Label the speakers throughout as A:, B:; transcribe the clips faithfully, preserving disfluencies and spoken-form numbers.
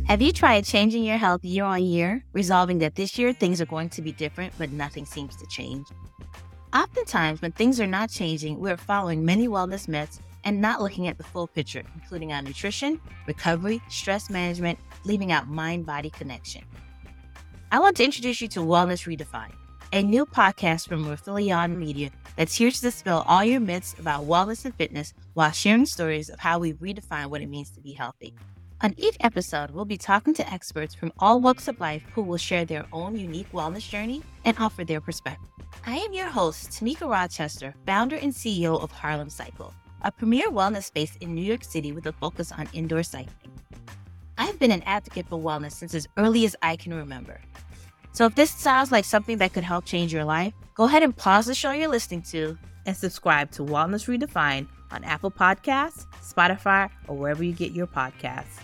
A: Have you tried changing your health year on year, resolving that this year things are going to be different, but nothing seems to change? Oftentimes, when things are not changing, we're following many wellness myths and not looking at the full picture, including our nutrition, recovery, stress management, leaving out mind-body connection. I want to introduce you to Wellness Redefined, a new podcast from Rathilion Media that's here to dispel all your myths about wellness and fitness while sharing stories of how we redefine what it means to be healthy. On each episode, we'll be talking to experts from all walks of life who will share their own unique wellness journey and offer their perspective. I am your host, Tamika Rochester, founder and C E O of Harlem Cycle, a premier wellness space in New York City with a focus on indoor cycling. I've been an advocate for wellness since as early as I can remember. So if this sounds like something that could help change your life, go ahead and pause the show you're listening to and subscribe to Wellness Redefined on Apple Podcasts, Spotify, or wherever you get your podcasts.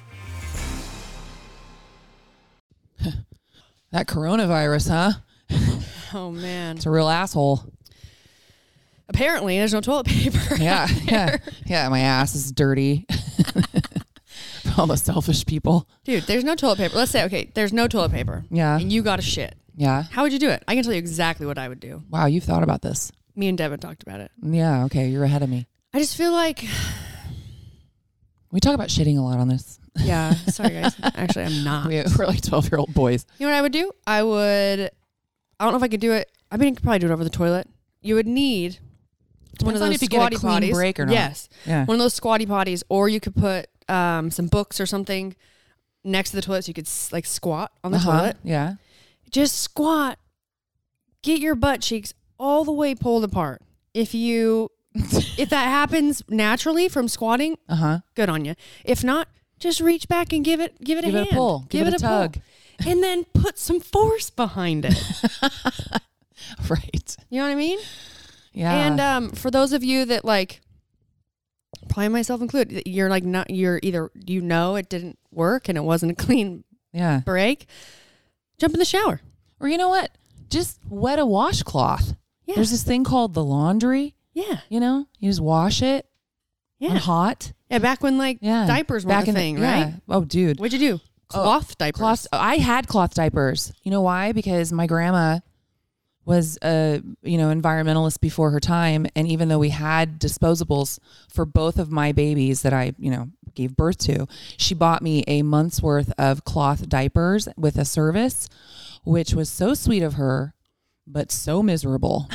B: That coronavirus, huh?
C: Oh, man.
B: It's a real asshole.
C: Apparently, there's no toilet paper.
B: Yeah, yeah, yeah. My ass is dirty. All the selfish people.
C: Dude, there's no toilet paper. Let's say, okay, there's no toilet paper.
B: Yeah.
C: And you got a shit.
B: Yeah.
C: How would you do it? I can tell you exactly what I would do.
B: Wow, you've thought about this.
C: Me and Devin talked about it.
B: Yeah, okay, you're ahead of me.
C: I just feel like...
B: We talk about shitting a lot on this.
C: Yeah, sorry guys. Actually, I'm not.
B: We- We're like twelve-year-old boys.
C: You know what I would do? I would... I don't know if I could do it. I mean, I could probably do it over the toilet. You would need
B: Depends
C: one of
B: on
C: those
B: if you get
C: squatty
B: a clean
C: potties.
B: break or not.
C: Yes.
B: Yeah.
C: One of those squatty potties, or you could put um, some books or something next to the toilet so you could like squat on the
B: Uh-huh.
C: toilet.
B: Yeah.
C: Just squat. Get your butt cheeks all the way pulled apart. If you, if that happens naturally from squatting,
B: Uh huh.
C: good on you. If not, just reach back and give it, give it
B: Give
C: a
B: it a
C: hand.
B: pull. Give it a tug.
C: pull. And then put some force behind it.
B: Right.
C: You know what I mean?
B: Yeah.
C: And um, for those of you that like, probably myself included, you're like not, you're either, you know, it didn't work and it wasn't a clean
B: yeah.
C: break, jump in the shower.
B: Or you know what? Just wet a washcloth.
C: Yeah.
B: There's this thing called the laundry.
C: Yeah.
B: You know, you just wash it
C: Yeah.
B: on hot.
C: Yeah. Back when like
B: Yeah.
C: diapers weren't
B: Back
C: a
B: in the-
C: thing,
B: yeah.
C: right?
B: Oh, dude.
C: What'd you do? Cloth diapers.
B: Cloth. I had cloth diapers. You know why? Because my grandma was a you know environmentalist before her time, and even though we had disposables for both of my babies that I you know gave birth to, she bought me a month's worth of cloth diapers with a service, which was so sweet of her, but so miserable.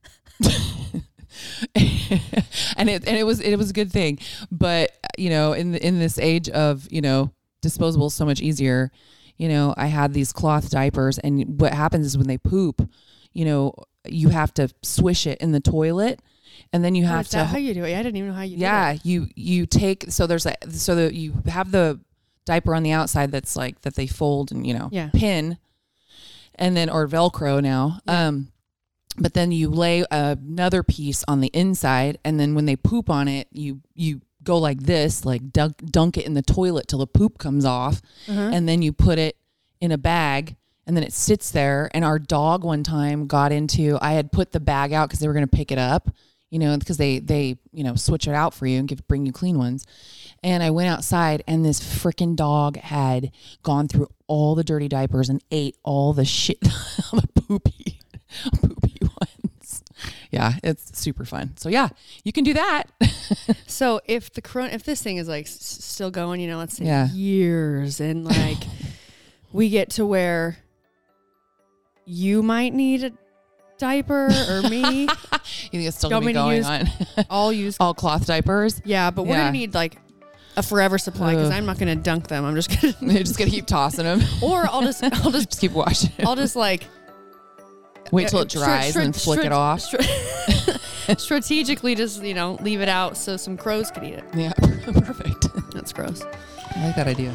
B: and it and it was it was a good thing, but you know in the, in this age of you know disposable so much easier, you know I had these cloth diapers, and what happens is when they poop, you know you have to swish it in the toilet, and then you
C: Oh,
B: have
C: is
B: to
C: that how you do it? I didn't even know how you
B: yeah
C: do it.
B: you you take so there's a so that you have the diaper on the outside that's like that they fold and you know
C: Yeah.
B: pin, and then or Velcro now. Um but then you lay another piece on the inside, and then when they poop on it, you you go like this, like dunk, dunk it in the toilet till the poop comes off,
C: Uh-huh.
B: and then you put it in a bag, and then it sits there. And our dog one time got into, I had put the bag out because they were going to pick it up, you know, because they they you know switch it out for you and give bring you clean ones. And I went outside, and this freaking dog had gone through all the dirty diapers and ate all the shit, all the poopy, poopy ones. Yeah, it's super fun. So yeah, you can do that.
C: So if the corona, if this thing is like s- still going, you know, let's say
B: Yeah.
C: years, and like we get to where you might need a diaper or me,
B: You think it's still
C: You
B: going
C: want
B: to be
C: me to
B: going
C: use-
B: on?
C: I'll use.
B: All cloth diapers.
C: Yeah, but we're
B: Yeah.
C: gonna need like a forever supply because
B: Ugh.
C: I'm not gonna dunk them. I'm just gonna,
B: You're just going to keep tossing them.
C: or I'll just, I'll just,
B: Just keep washing it.
C: I'll just like
B: Wait till it
C: Stra-
B: dries
C: stra-
B: and then flick
C: stra-
B: it off.
C: stra- strategically, just you know, leave it out so some crows could eat it.
B: Yeah, perfect.
C: That's gross.
B: I like that idea.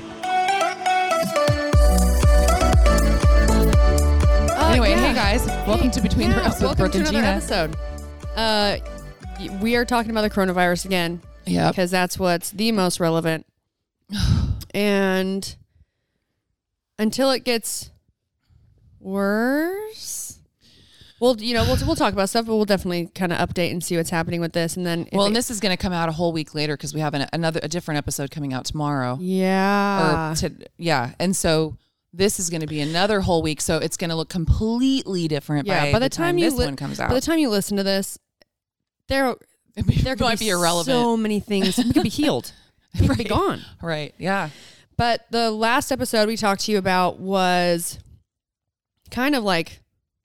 C: Uh,
B: Anyway,
C: yeah.
B: hey guys, welcome to Between the
C: Yeah,
B: Reps with
C: welcome
B: Brooke
C: to
B: and
C: another
B: Gina.
C: episode. Uh, y- we are talking about the coronavirus again
B: Yep.
C: because that's what's the most relevant. And until it gets worse, We'll, you know, we'll we'll talk about stuff, but we'll definitely kind of update and see what's happening with this. And then,
B: well,
C: it,
B: and this is going to come out a whole week later because we have an, another a different episode coming out tomorrow.
C: Yeah.
B: Or to, yeah, and so this is going to be another whole week, so it's going to look completely different.
C: Yeah.
B: By,
C: By the,
B: the
C: time,
B: time,
C: you
B: this
C: li-
B: one comes out,
C: by the time you listen to this, there there could
B: might
C: be,
B: be irrelevant.
C: so many things. It could be healed. It could
B: right.
C: be gone.
B: Right. Yeah.
C: But the last episode we talked to you about was kind of like,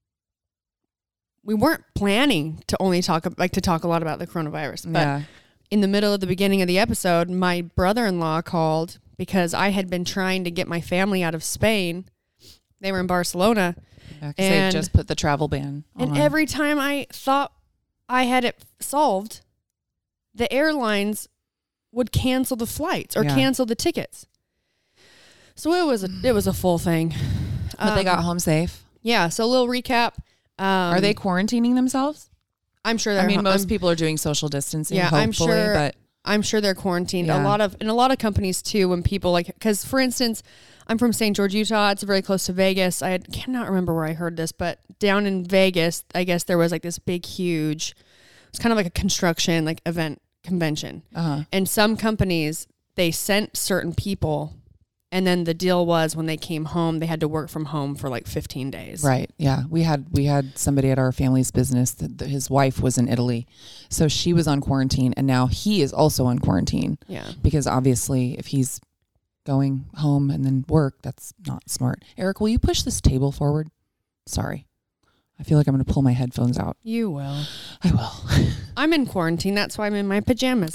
C: we weren't planning to only talk like to talk a lot about the coronavirus, but
B: yeah.
C: in the middle of the beginning of the episode, my brother-in-law called because I had been trying to get my family out of Spain. They were in Barcelona.
B: Yeah, 'cause they just put the travel ban on.
C: And every time I thought I had it solved, the airlines would cancel the flights or
B: Yeah.
C: cancel the tickets. So it was a, it was a full thing.
B: But
C: um,
B: they got home safe.
C: Yeah. So a little recap. Um,
B: Are they quarantining themselves?
C: I'm sure they're
B: I mean,
C: ho-
B: most
C: I'm,
B: people are doing social distancing.
C: Yeah,
B: hopefully,
C: I'm sure-
B: But
C: I'm sure they're quarantined. A
B: Yeah.
C: lot of, and a lot of companies too, when people like, because for instance, I'm from Saint George, Utah. It's very close to Vegas. I had, cannot remember where I heard this, but down in Vegas, I guess there was like this big, huge, it's kind of like a construction, like event convention.
B: uh-huh.
C: And some companies, they sent certain people. And then the deal was when they came home, they had to work from home for like fifteen days.
B: Right. Yeah. We had we had somebody at our family's business that that his wife was in Italy. So she was on quarantine and now he is also on quarantine.
C: Yeah.
B: Because obviously if he's going home and then work, that's not smart. Eric, will you push this table forward? Sorry. I feel like I'm going to pull my headphones out.
C: You will.
B: I will.
C: I'm in quarantine. That's why I'm in my pajamas.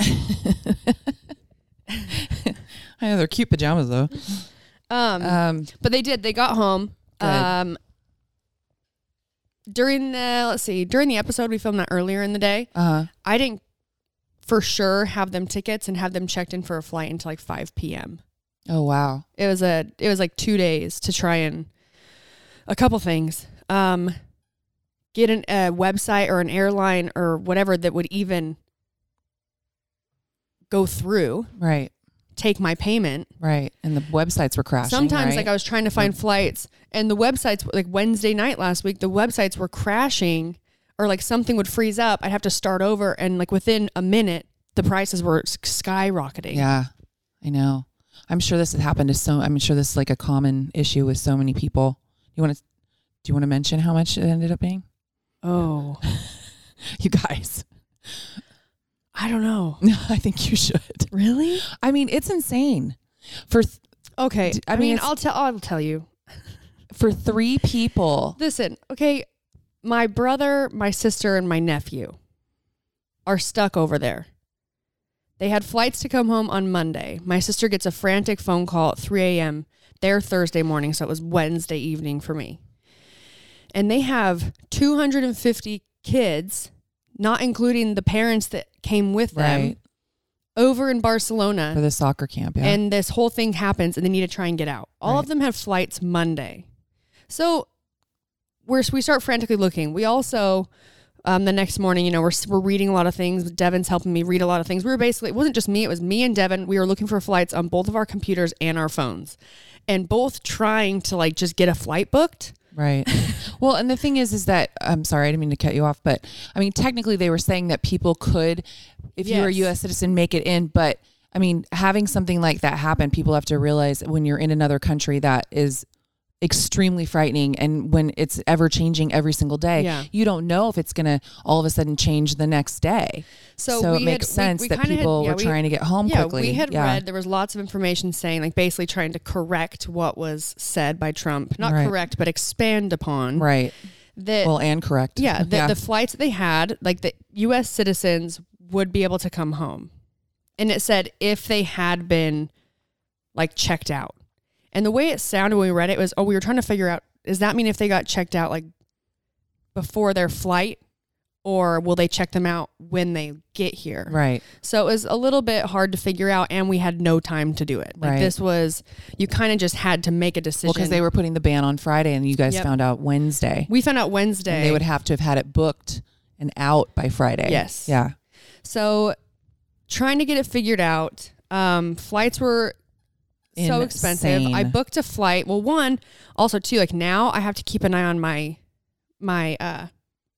B: I know they're cute pajamas though.
C: Um,
B: Um,
C: but they did. They got home.
B: Good.
C: Um, during the let's see, during the episode we filmed that earlier in the day.
B: uh,
C: I didn't for sure have them tickets and have them checked in for a flight until like five p.m.
B: oh wow.
C: It was a it was like two days to try and a couple things. Um, get an, a website or an airline or whatever that would even go through,
B: Right.
C: take my payment.
B: Right. And the websites were crashing.
C: Sometimes
B: right?
C: like I was trying to find flights and the websites, like Wednesday night last week, the websites were crashing or like something would freeze up. I'd have to start over. And like within a minute, the prices were skyrocketing.
B: Yeah, I know. I'm sure this has happened to so, I'm sure this is like a common issue with so many people. You want to, do you want to mention how much it ended up being?
C: Oh,
B: You guys.
C: I don't know.
B: I think you should.
C: Really?
B: I mean, it's insane. For th-
C: Okay.
B: D-
C: I,
B: I mean,
C: mean,
B: it's-
C: I'll tell, I'll tell you.
B: for three people.
C: Listen, okay. My brother, my sister, and my nephew are stuck over there. They had flights to come home on Monday. My sister gets a frantic phone call at three a.m. their Thursday morning, so it was Wednesday evening for me. And they have two hundred fifty kids, not including the parents that came with them,
B: Right.
C: over in Barcelona.
B: For the soccer camp. Yeah.
C: And this whole thing happens and they need to try and get out. All
B: Right.
C: of them have flights Monday. So we're, we start frantically looking. We also, um, the next morning, you know, we're, we're reading a lot of things. Devin's helping me read a lot of things. We were basically, it wasn't just me, it was me and Devin. We were looking for flights on both of our computers and our phones and both trying to like just get a flight booked.
B: Right. Well, and the thing is, is that, I'm sorry, I didn't mean to cut you off, but I mean, technically they were saying that people could, if you were a
C: Yes.
B: U S citizen, make it in. But I mean, having something like that happen, people have to realize when you're in another country that is extremely frightening. And when it's ever changing every single day,
C: Yeah.
B: you don't know if it's going to all of a sudden change the next day.
C: So,
B: So,
C: we
B: it makes
C: had,
B: sense
C: we, we
B: that
C: kinda
B: people
C: had, yeah,
B: were
C: we-
B: trying to get home
C: Yeah,
B: quickly.
C: we had
B: yeah.
C: read, there was lots of information saying, like basically trying to correct what was said by Trump. Not
B: Right.
C: correct, but expand upon.
B: Right.
C: That,
B: Well, and correct.
C: yeah, the, the flights that they had, like the U S citizens would be able to come home. And it said if they had been like checked out. And the way it sounded when we read it was, oh, we were trying to figure out, does that mean if they got checked out like before their flight or will they check them out when they get here?
B: Right.
C: So it was a little bit hard to figure out and we had no time to do it. Like
B: Right.
C: this was, you kind of just had to make a decision.
B: Well, because they were putting the ban on Friday and you guys
C: Yep.
B: found out Wednesday.
C: we found out Wednesday.
B: And they would have to have had it booked and out by Friday.
C: Yes.
B: Yeah.
C: So trying to get it figured out. Um, flights were so expensive. I
B: Insane.
C: booked a flight. Well, one, also two, like now I have to keep an eye on my, my, uh,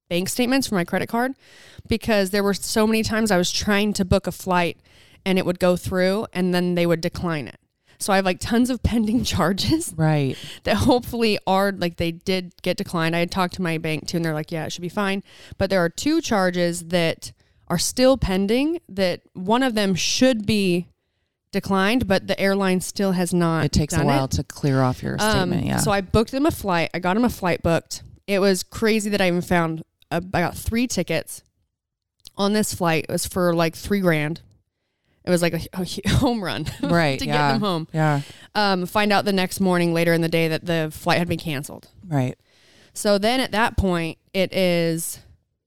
C: bank statements for my credit card because there were so many times I was trying to book a flight and it would go through and then they would decline it. So I have like tons of pending charges.
B: Right.
C: That hopefully are like they did get declined. I had talked to my bank too and they're like, yeah, it should be fine. But there are two charges that are still pending that one of them should be declined, but the airline still has not.
B: It takes
C: done
B: a while
C: it.
B: to clear off your statement.
C: Um,
B: Yeah.
C: So I booked them a flight. I got them a flight booked. It was crazy that I even found, a, I got three tickets on this flight. It was for like three grand. It was like a, a home run
B: right.
C: to
B: yeah.
C: get them home.
B: Yeah.
C: Um, find out the next morning later in the day that the flight had been canceled.
B: Right.
C: So then at that point, it is,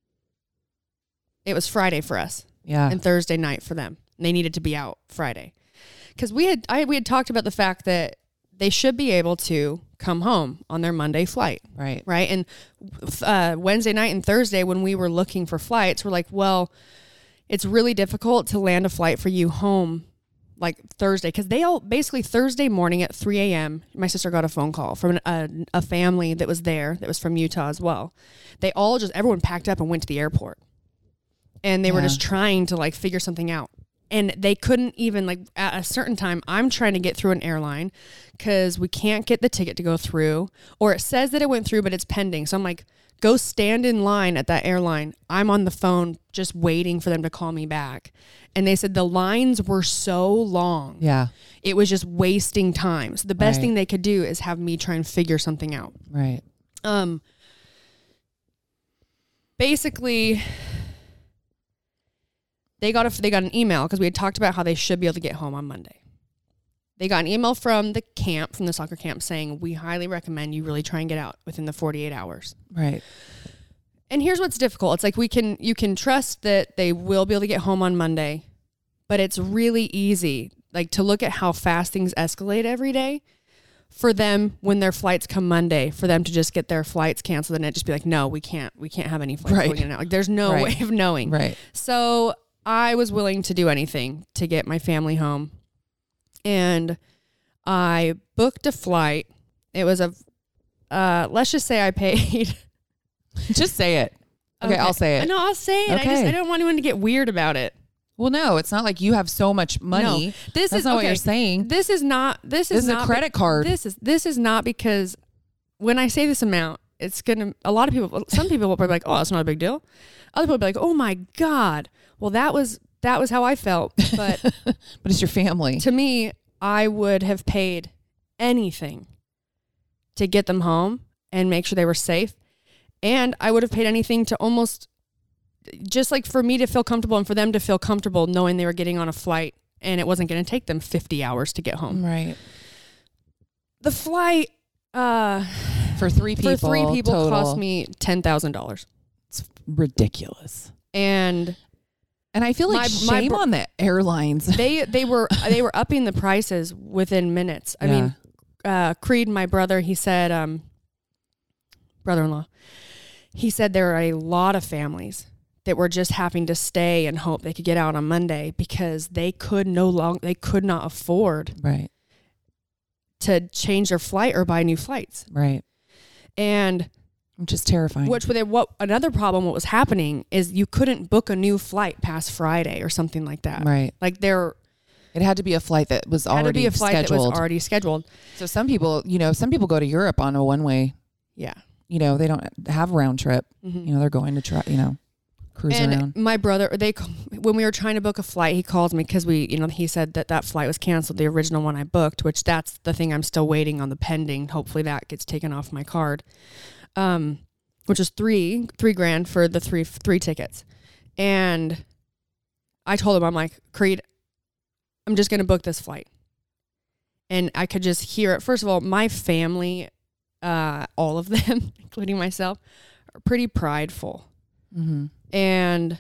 C: it was Friday for us
B: Yeah.
C: and Thursday night for them. And they needed to be out Friday. Because we had, I, we had talked about the fact that they should be able to come home on their Monday flight.
B: Right.
C: Right. And uh, Wednesday night and Thursday, when we were looking for flights, we're like, well, it's really difficult to land a flight for you home like Thursday. Because they all basically Thursday morning at three a.m., my sister got a phone call from an, a, a family that was there that was from Utah as well. They all just, everyone packed up and went to the airport. And they
B: Yeah.
C: were just trying to like figure something out. And they couldn't even, like, at a certain time, I'm trying to get through an airline because we can't get the ticket to go through. Or it says that it went through, but it's pending. So I'm like, go stand in line at that airline. I'm on the phone just waiting for them to call me back. And they said the lines were so long.
B: Yeah.
C: It was just wasting time. So the best
B: Right.
C: thing they could do is have me try and figure something out.
B: Right.
C: Um. Basically... They got a, they got an email because we had talked about how they should be able to get home on Monday. They got an email from the camp, from the soccer camp, saying, we highly recommend you really try and get out within the forty-eight hours.
B: Right.
C: And here's what's difficult. It's like we can you can trust that they will be able to get home on Monday, but it's really easy like to look at how fast things escalate every day for them when their flights come Monday, for them to just get their flights canceled and it just be like, no, we can't, we can't have any flights
B: Right.
C: going in and out. Like there's no
B: Right.
C: way of knowing.
B: Right.
C: So I was willing to do anything to get my family home. And I booked a flight. It was a, uh, let's just say I paid.
B: Just say it. Okay, I'll say it.
C: No, I'll say it. I, just,
B: Okay.
C: I don't want anyone to get weird about it.
B: Well, no, it's not like you have so much money.
C: No, this
B: That's
C: is
B: not
C: okay.
B: what you're saying.
C: This is not, this is
B: This is a
C: not
B: credit card.
C: This is, this is not because when I say this amount, it's going to, a lot of people, some people will probably be like, oh, that's not a big deal. Other people will be like, oh my God. Well, that was, that was how I felt. But
B: But it's your family.
C: to me, I would have paid anything to get them home and make sure they were safe. And I would have paid anything to almost just like for me to feel comfortable and for them to feel comfortable knowing they were getting on a flight and it wasn't going to take them fifty hours to get home.
B: Right.
C: The flight uh,
B: For three people.
C: for three people
B: total.
C: cost me ten thousand dollars.
B: It's ridiculous.
C: And
B: And I feel like
C: My- my
B: shame
C: bro-
B: on the airlines.
C: they they were they were upping the prices within minutes. I
B: Yeah.
C: mean, uh, Creed, my brother, he said, um, brother-in-law, he said there are a lot of families that were just having to stay and hope they could get out on Monday because they could no long they could not afford
B: Right.
C: to change their flight or buy new flights.
B: Right.
C: And
B: Which is terrifying.
C: which with it, what another problem what was happening is you couldn't book a new flight past Friday or something like that.
B: Right.
C: Like there
B: It had to be a flight that was
C: had
B: already
C: to be a flight
B: scheduled.
C: that was already scheduled.
B: So some people, you know, some people go to Europe on a one way.
C: Yeah.
B: You know, they don't have a round trip.
C: Mhm.
B: You know, they're going to try, you know, cruise
C: And
B: around.
C: my brother, they when we were trying to book a flight, he calls me because we, you know, he said that that flight was canceled, the original one I booked, which that's the thing I'm still waiting on the pending. Hopefully that gets taken off my card, um, which is three three grand for the three three tickets. And I told him, I'm like, Creed, I'm just gonna book this flight. And I could just hear it. First of all, my family, uh, all of them, including myself, are pretty prideful.
B: Mm-hmm.
C: And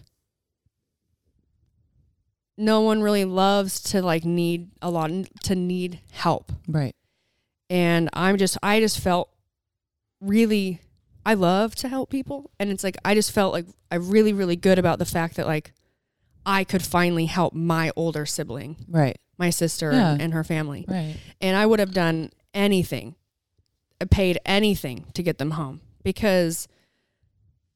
C: no one really loves to like need a lot to need help.
B: Right.
C: And I'm just, I just felt really, I love to help people. And it's like, I just felt like I really, really good about the fact that like I could finally help my older sibling,
B: Right.
C: my sister
B: Yeah.
C: and, and her family.
B: Right.
C: And I would have done anything, I paid anything to get them home because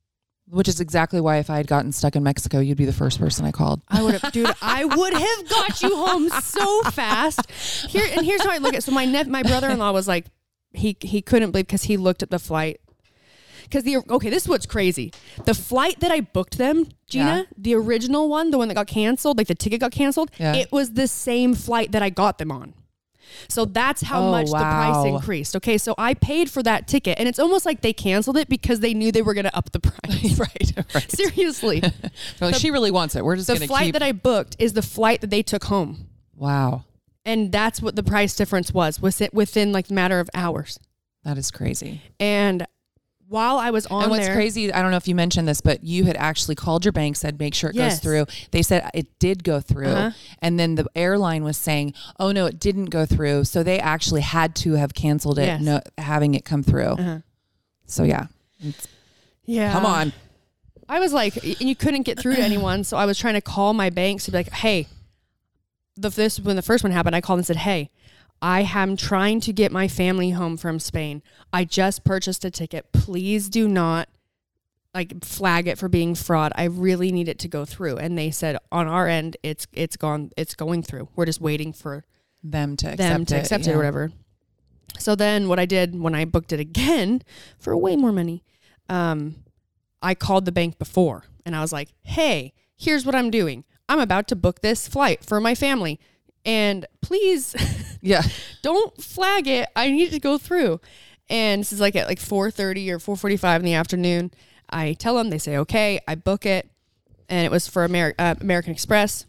B: Which is exactly why if I had gotten stuck in Mexico, you'd be the first person I called.
C: I would have, dude, I would have got you home so fast. Here and here's how I look at it. So my nep- my brother-in-law was like, he he couldn't believe because he looked at the flight. Because the okay, this is what's crazy. The flight that I booked them, Gina,
B: Yeah.
C: the original one, the one that got canceled, like the ticket got canceled,
B: Yeah.
C: it was the same flight that I got them on. So that's how
B: Oh,
C: much the price
B: wow.
C: increased. Okay, so I paid for that ticket, and it's almost like they canceled it because they knew they were going to up the price.
B: right, right.
C: Seriously.
B: They're like,
C: The-
B: she really wants it. We're just
C: The
B: going to
C: flight
B: keep.
C: that I booked is the flight that they took home.
B: Wow.
C: And that's what the price difference was within, within like a matter of hours.
B: That is crazy.
C: And while I was on
B: and what's
C: there,
B: crazy, I don't know if you mentioned this, but you had actually called your bank, said make sure it
C: Yes.
B: goes through. They said it did go through.
C: Uh-huh.
B: And then the airline was saying, oh no, it didn't go through. So they actually had to have canceled it,
C: Yes.
B: no, having it come through.
C: Uh-huh.
B: So yeah. It's-
C: yeah,
B: Come on.
C: I was like, and you couldn't get through to anyone, so I was trying to call my banks to be like, hey, the this when the first one happened, I called and said, hey, I am trying to get my family home from Spain. I just purchased a ticket. Please do not like flag it for being fraud. I really need it to go through. And they said on our end, it's it's gone, it's going through. We're just waiting for
B: Them to accept
C: them to
B: it.
C: accept it
B: yeah.
C: or whatever. So then what I did when I booked it again for way more money, um, I called the bank before and I was like, hey, here's what I'm doing. I'm about to book this flight for my family. And please
B: Yeah.
C: don't flag it. I need it to go through. And this is like at like four thirty or four forty-five in the afternoon. I tell them, they say, okay, I book it. And it was for Amer- uh, American Express.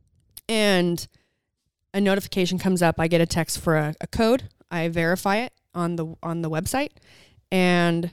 C: And a notification comes up. I get a text for a, a code. I verify it on the on the website. And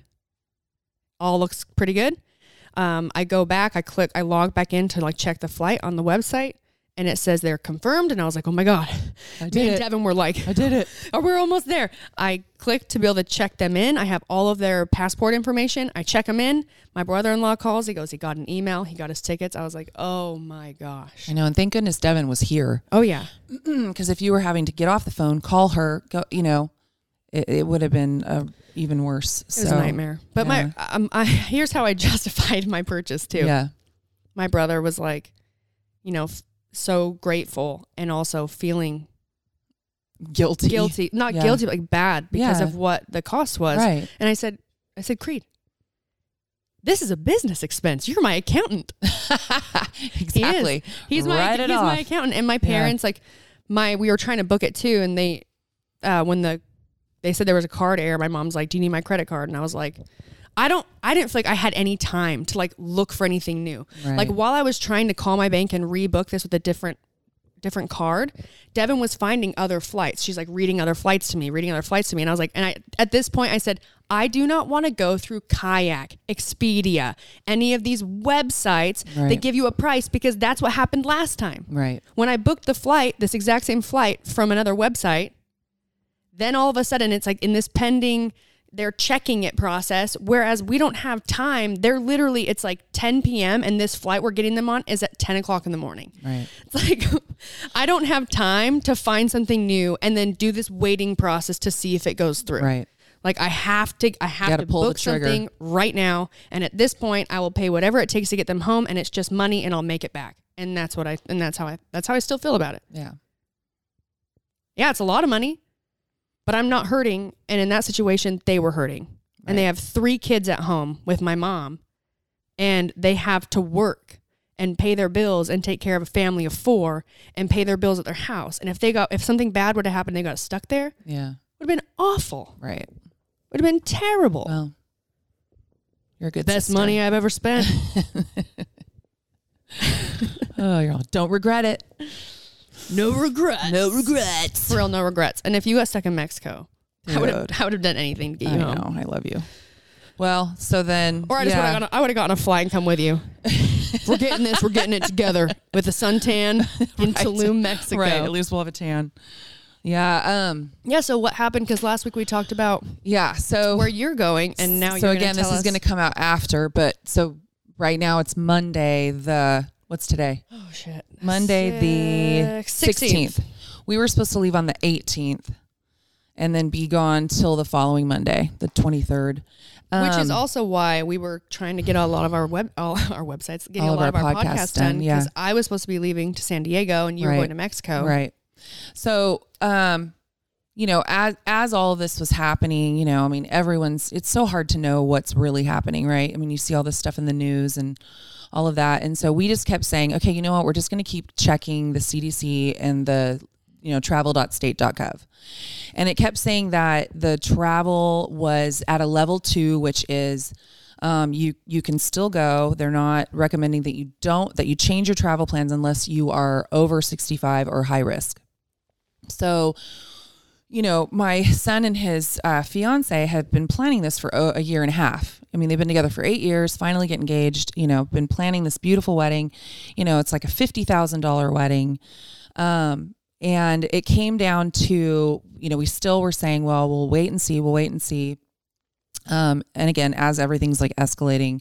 C: all looks pretty good. Um, I go back, I click, I log back in to like check the flight on the website, and it says they're confirmed. And I was like, oh my God.
B: I
C: Me
B: did
C: and
B: it.
C: Devin were like,
B: I did it.
C: oh, we're almost there. I click to be able to check them in. I have all of their passport information. I check them in. My brother-in-law calls. He goes, he got an email. He got his tickets. I was like, oh my gosh.
B: I know. And thank goodness Devin was here.
C: Oh yeah.
B: Because if you were having to get off the phone, call her, go, you know, it, it would have been uh, even worse.
C: It was a nightmare. But
B: yeah.
C: my, um, I, here's how I justified my purchase too.
B: Yeah.
C: My brother was like, you know, f- so grateful and also feeling
B: Guilty.
C: guilty, not
B: Yeah.
C: guilty, but like bad because
B: Yeah.
C: of what the cost was.
B: Right.
C: And I said, I said, Creed, this is a business expense. You're my accountant.
B: Exactly.
C: He is. He's my
B: Write it
C: he's my
B: off.
C: accountant. And my parents, like my we were trying to book it too, and they uh when the they said there was a card error, my mom's like, do you need my credit card? And I was like, I don't I didn't feel like I had any time to like look for anything new.
B: Right.
C: Like while I was trying to call my bank and rebook this with a different different card, Devin was finding other flights. She's like reading other flights to me, reading other flights to me. And I was like, and I at this point I said, I do not want to go through Kayak, Expedia, any of these websites
B: Right.
C: that give you a price, because that's what happened last time.
B: Right.
C: When I booked the flight, this exact same flight from another website, then all of a sudden it's like in this pending, they're checking it process, whereas we don't have time. They're literally, it's like ten p.m. and this flight we're getting them on is at ten o'clock in the morning.
B: Right.
C: It's like, I don't have time to find something new and then do this waiting process to see if it goes through.
B: Right.
C: Like I have to, I have
B: gotta
C: to
B: pull the
C: book
B: trigger.
C: something right now. And at this point I will pay whatever it takes to get them home, and it's just money and I'll make it back. And that's what I, and that's how I, that's how I still feel about it.
B: Yeah.
C: Yeah, it's a lot of money, but I'm not hurting. And in that situation, they were hurting. Right. And they have three kids at home with my mom, and they have to work and pay their bills and take care of a family of four and pay their bills at their house. And if they got, if something bad would have happened, they got stuck there,
B: Yeah.
C: would have been awful.
B: Right.
C: Would have been terrible.
B: Well, you're a good
C: Best
B: sister.
C: money I've ever spent.
B: Oh, you're all, don't regret it.
C: No regrets.
B: No regrets.
C: For real, no regrets. And if you got stuck in Mexico, I would have,
B: Dude.
C: I would have done anything to get
B: I
C: you
B: know.
C: home.
B: I love you. Well, so then,
C: Or I just
B: yeah.
C: would have gone, I would have gotten a flight and come with you. We're getting this. We're getting it together with a suntan in
B: Right.
C: Tulum, Mexico.
B: Right. At least we'll have a tan. Yeah. Um.
C: Yeah. So what happened? Because last week we talked about
B: Yeah. So
C: where you're going, and now
B: so
C: you're
B: again,
C: gonna
B: this
C: tell
B: is
C: us-
B: going to come out after, but so right now it's Monday. The what's today?
C: Oh shit.
B: Monday the
C: Six- sixteenth.
B: sixteenth. We were supposed to leave on the eighteenth, and then be gone till the following Monday, the twenty-third. Um,
C: Which is also why we were trying to get a lot of our web, all our websites, getting
B: All
C: a lot
B: of
C: of
B: our
C: our podcasts,
B: podcasts
C: done
B: done, yeah.
C: because I was supposed to be leaving to San Diego and you
B: Right.
C: were going to Mexico.
B: Right. So, um, you know, as as all of this was happening, you know, I mean, everyone's, it's so hard to know what's really happening, right? I mean, you see all this stuff in the news and all of that. And so we just kept saying, okay, you know what, we're just going to keep checking the C D C and the, you know, travel dot state dot gov. And it kept saying that the travel was at a level two, which is um, you you can still go. They're not recommending that you don't, that you change your travel plans unless you are over sixty-five or high risk. So, you know, my son and his uh, fiance have been planning this for a, a year and a half. I mean, they've been together for eight years, finally get engaged, you know, been planning this beautiful wedding. You know, it's like a fifty thousand dollars wedding. Um, and it came down to, you know, we still were saying, well, we'll wait and see, we'll wait and see. Um, and again, as everything's like escalating,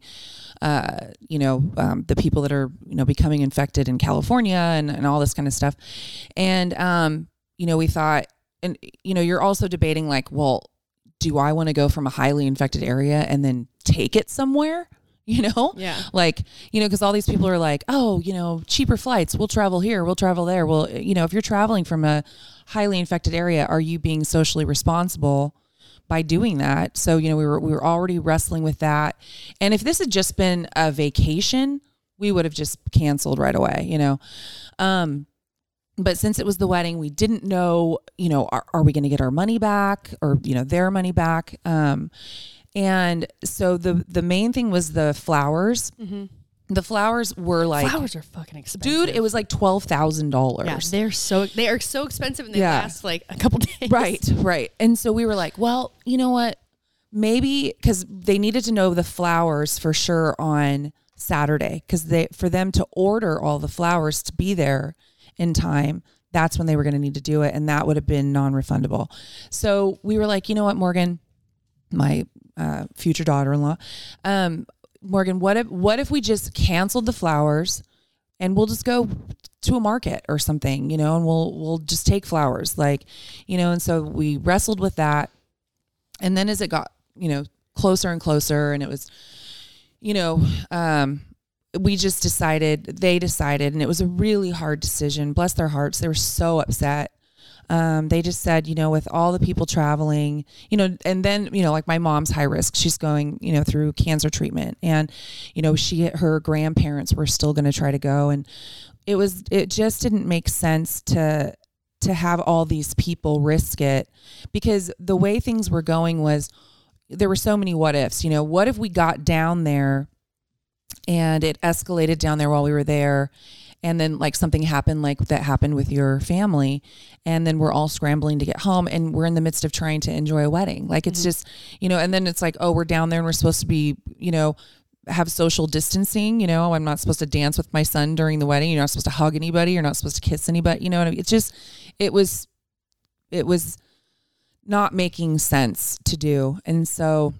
B: uh, you know, um, the people that are, you know, becoming infected in California and, and all this kind of stuff. And, um, you know, we thought, and, you know, you're also debating like, well, do I want to go from a highly infected area and then take it somewhere? You know,
C: Yeah.
B: like, you know, because all these people are like, oh, you know, cheaper flights, we'll travel here, we'll travel there. Well, you know, if you're traveling from a highly infected area, are you being socially responsible by doing that? So, you know, we were, we were already wrestling with that. And if this had just been a vacation, we would have just canceled right away, you know? Um, But since it was the wedding, we didn't know, you know, are, are we going to get our money back or, you know, their money back? Um, and so the, the main thing was the flowers.
C: Mm-hmm.
B: The flowers were like,
C: Flowers are fucking expensive.
B: dude, it was like twelve thousand dollars.
C: Yeah, they're so, they are so expensive and they
B: Yeah.
C: last like a couple days.
B: Right, right. And so we were like, well, you know what? Maybe because they needed to know the flowers for sure on Saturday because they, for them to order all the flowers to be there in time, that's when they were going to need to do it. And that would have been non-refundable. So we were like, you know what, Morgan, my uh, future daughter-in-law, um, Morgan, what if, what if we just canceled the flowers and we'll just go to a market or something, you know, and we'll, we'll just take flowers like, you know, and so we wrestled with that. And then as it got, you know, closer and closer and it was, you know, um, we just decided, they decided, and it was a really hard decision. Bless their hearts. They were so upset. Um, they just said, you know, with all the people traveling, you know, and then, you know, like my mom's high risk, she's going, you know, through cancer treatment and, you know, she, her grandparents were still going to try to go. And it was, it just didn't make sense to, to have all these people risk it because the way things were going was there were so many what ifs, you know, what if we got down there and it escalated down there while we were there. And then like something happened like that happened with your family. And then we're all scrambling to get home and we're in the midst of trying to enjoy a wedding. Like it's mm-hmm. just, you know, and then it's like, oh, we're down there and we're supposed to be, you know, have social distancing. You know, I'm not supposed to dance with my son during the wedding. You're not supposed to hug anybody. You're not supposed to kiss anybody. You know what I mean? It's just, it was, it was not making sense to do. And so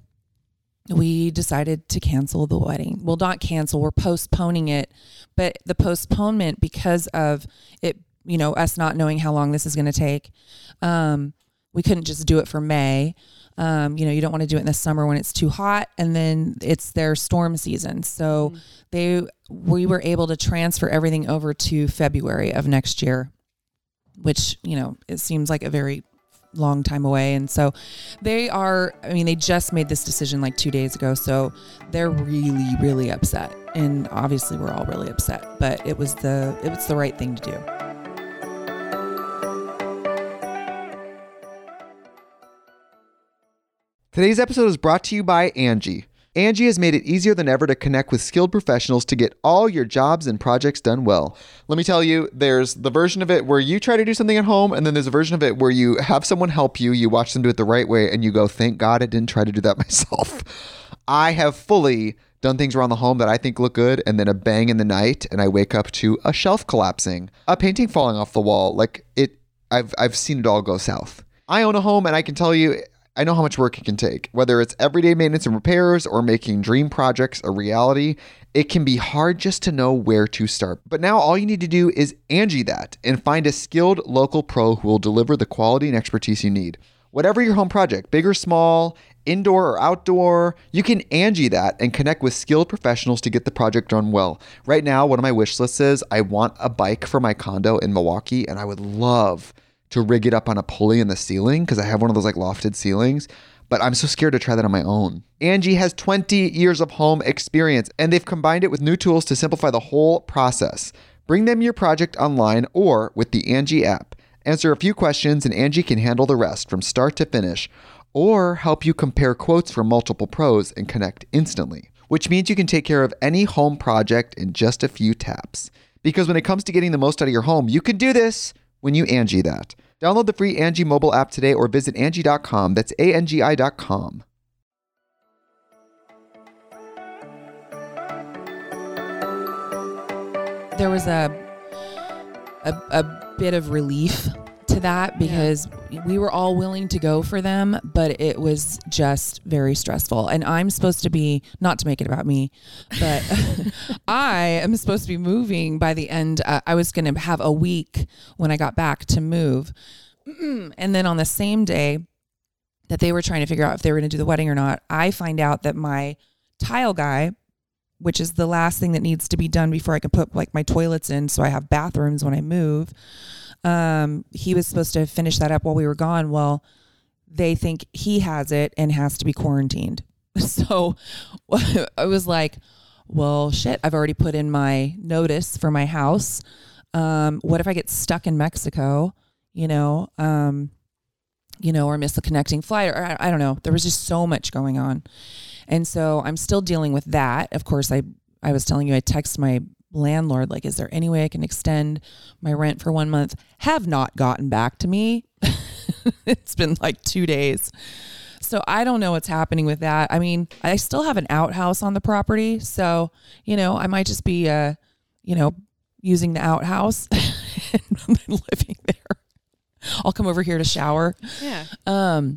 B: we decided to cancel the wedding. Well, not cancel, we're postponing it, but the postponement because of it, you know, us not knowing how long this is going to take. Um, we couldn't just do it for May. Um, you know, you don't want to do it in the summer when it's too hot and then it's their storm season. So mm-hmm. they, we were able to transfer everything over to February of next year, which, you know, it seems like a very long time away. And so they are, I mean, they just made this decision like two days ago. So they're really, really upset. And obviously we're all really upset, but it was the, it was the right thing to do.
D: Today's episode is brought to you by Angie. Angie has made it easier than ever to connect with skilled professionals to get all your jobs and projects done well. Let me tell you, there's the version of it where you try to do something at home, and then there's a version of it where you have someone help you, you watch them do it the right way, and you go, thank God I didn't try to do that myself. I have fully done things around the home that I think look good, and then a bang in the night, and I wake up to a shelf collapsing, a painting falling off the wall. Like it, I've I've seen it all go south. I own a home, and I can tell you, I know how much work it can take. Whether it's everyday maintenance and repairs or making dream projects a reality, it can be hard just to know where to start. But now all you need to do is Angie that and find a skilled local pro who will deliver the quality and expertise you need. Whatever your home project, big or small, indoor or outdoor, you can Angie that and connect with skilled professionals to get the project done well. Right now, one of my wish lists is I want a bike for my condo in Milwaukee, and I would love to rig it up on a pulley in the ceiling because I have one of those like lofted ceilings, but I'm so scared to try that on my own. Angie has twenty years of home experience, and they've combined it with new tools to simplify the whole process. Bring them your project online or with the Angie app. Answer a few questions and Angie can handle the rest from start to finish, or help you compare quotes from multiple pros and connect instantly, which means you can take care of any home project in just a few taps. Because when it comes to getting the most out of your home, you can do this when you Angie that. Download the free Angie mobile app today or visit Angie dot com. That's A N G I dot com.
B: There was a, a a bit of relief to that because yeah. we were all willing to go for them, but it was just very stressful. And I'm supposed to be, not to make it about me, but I am supposed to be moving by the end. Uh, I was going to have a week when I got back to move. And then on the same day that they were trying to figure out if they were going to do the wedding or not, I find out that my tile guy, which is the last thing that needs to be done before I can put like my toilets in so I have bathrooms when I move. Um, he was supposed to finish that up while we were gone. Well, they think he has it and has to be quarantined. So I was like, well, shit, I've already put in my notice for my house. Um, what if I get stuck in Mexico, you know, um, you know, or miss the connecting flight, or I, I don't know. There was just so much going on. And so I'm still dealing with that. Of course, I, I was telling you, I text my landlord, like, is there any way I can extend my rent for one month? Have not gotten back to me. It's been like two days. So I don't know what's happening with that. I mean, I still have an outhouse on the property. So, you know, I might just be, uh, you know, using the outhouse and living there. I'll come over here to shower.
C: Yeah.
B: Um,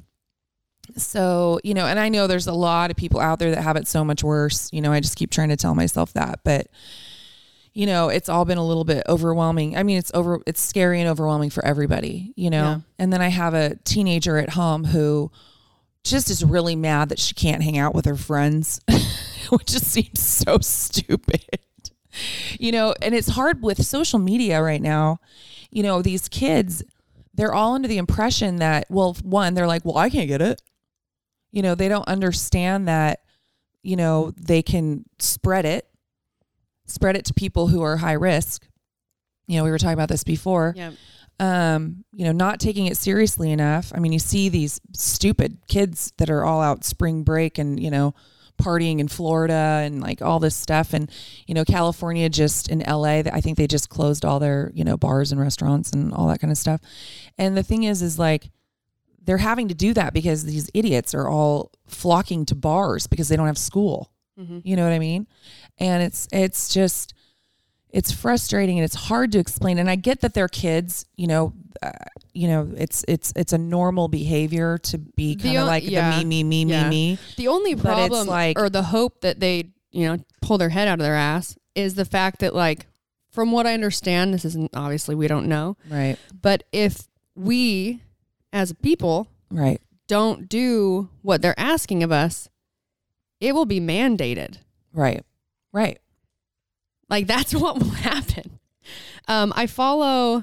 B: So, you know, and I know there's a lot of people out there that have it so much worse. You know, I just keep trying to tell myself that, but you know, it's all been a little bit overwhelming. I mean, it's over, it's scary and overwhelming for everybody, you know? Yeah. And then I have a teenager at home who just is really mad that she can't hang out with her friends, which just seems so stupid, you know? And it's hard with social media right now. You know, these kids, they're all under the impression that, well, one, they're like, well, I can't get it. You know, they don't understand that, you know, they can spread it, spread it to people who are high risk. You know, we were talking about this before.
C: Yeah.
B: Um, you know, not taking it seriously enough. I mean, you see these stupid kids that are all out spring break and, you know, partying in Florida and like all this stuff. And, you know, California just in L A, I think they just closed all their, you know, bars and restaurants and all that kind of stuff. And the thing is, is like, they're having to do that because these idiots are all flocking to bars because they don't have school. Mm-hmm. You know what I mean? And it's, it's just, it's frustrating and it's hard to explain. And I get that they're kids, you know, uh, you know, it's, it's, it's a normal behavior to be kind of like yeah. the me, me, me, yeah. me, me.
C: The only problem like, or the hope that they, you know, pull their head out of their ass is the fact that, like, from what I understand, this isn't obviously, we don't know.
B: Right.
C: But if we as people
B: right.
C: don't do what they're asking of us, it will be mandated.
B: Right. Right.
C: Like, that's what will happen. Um, I follow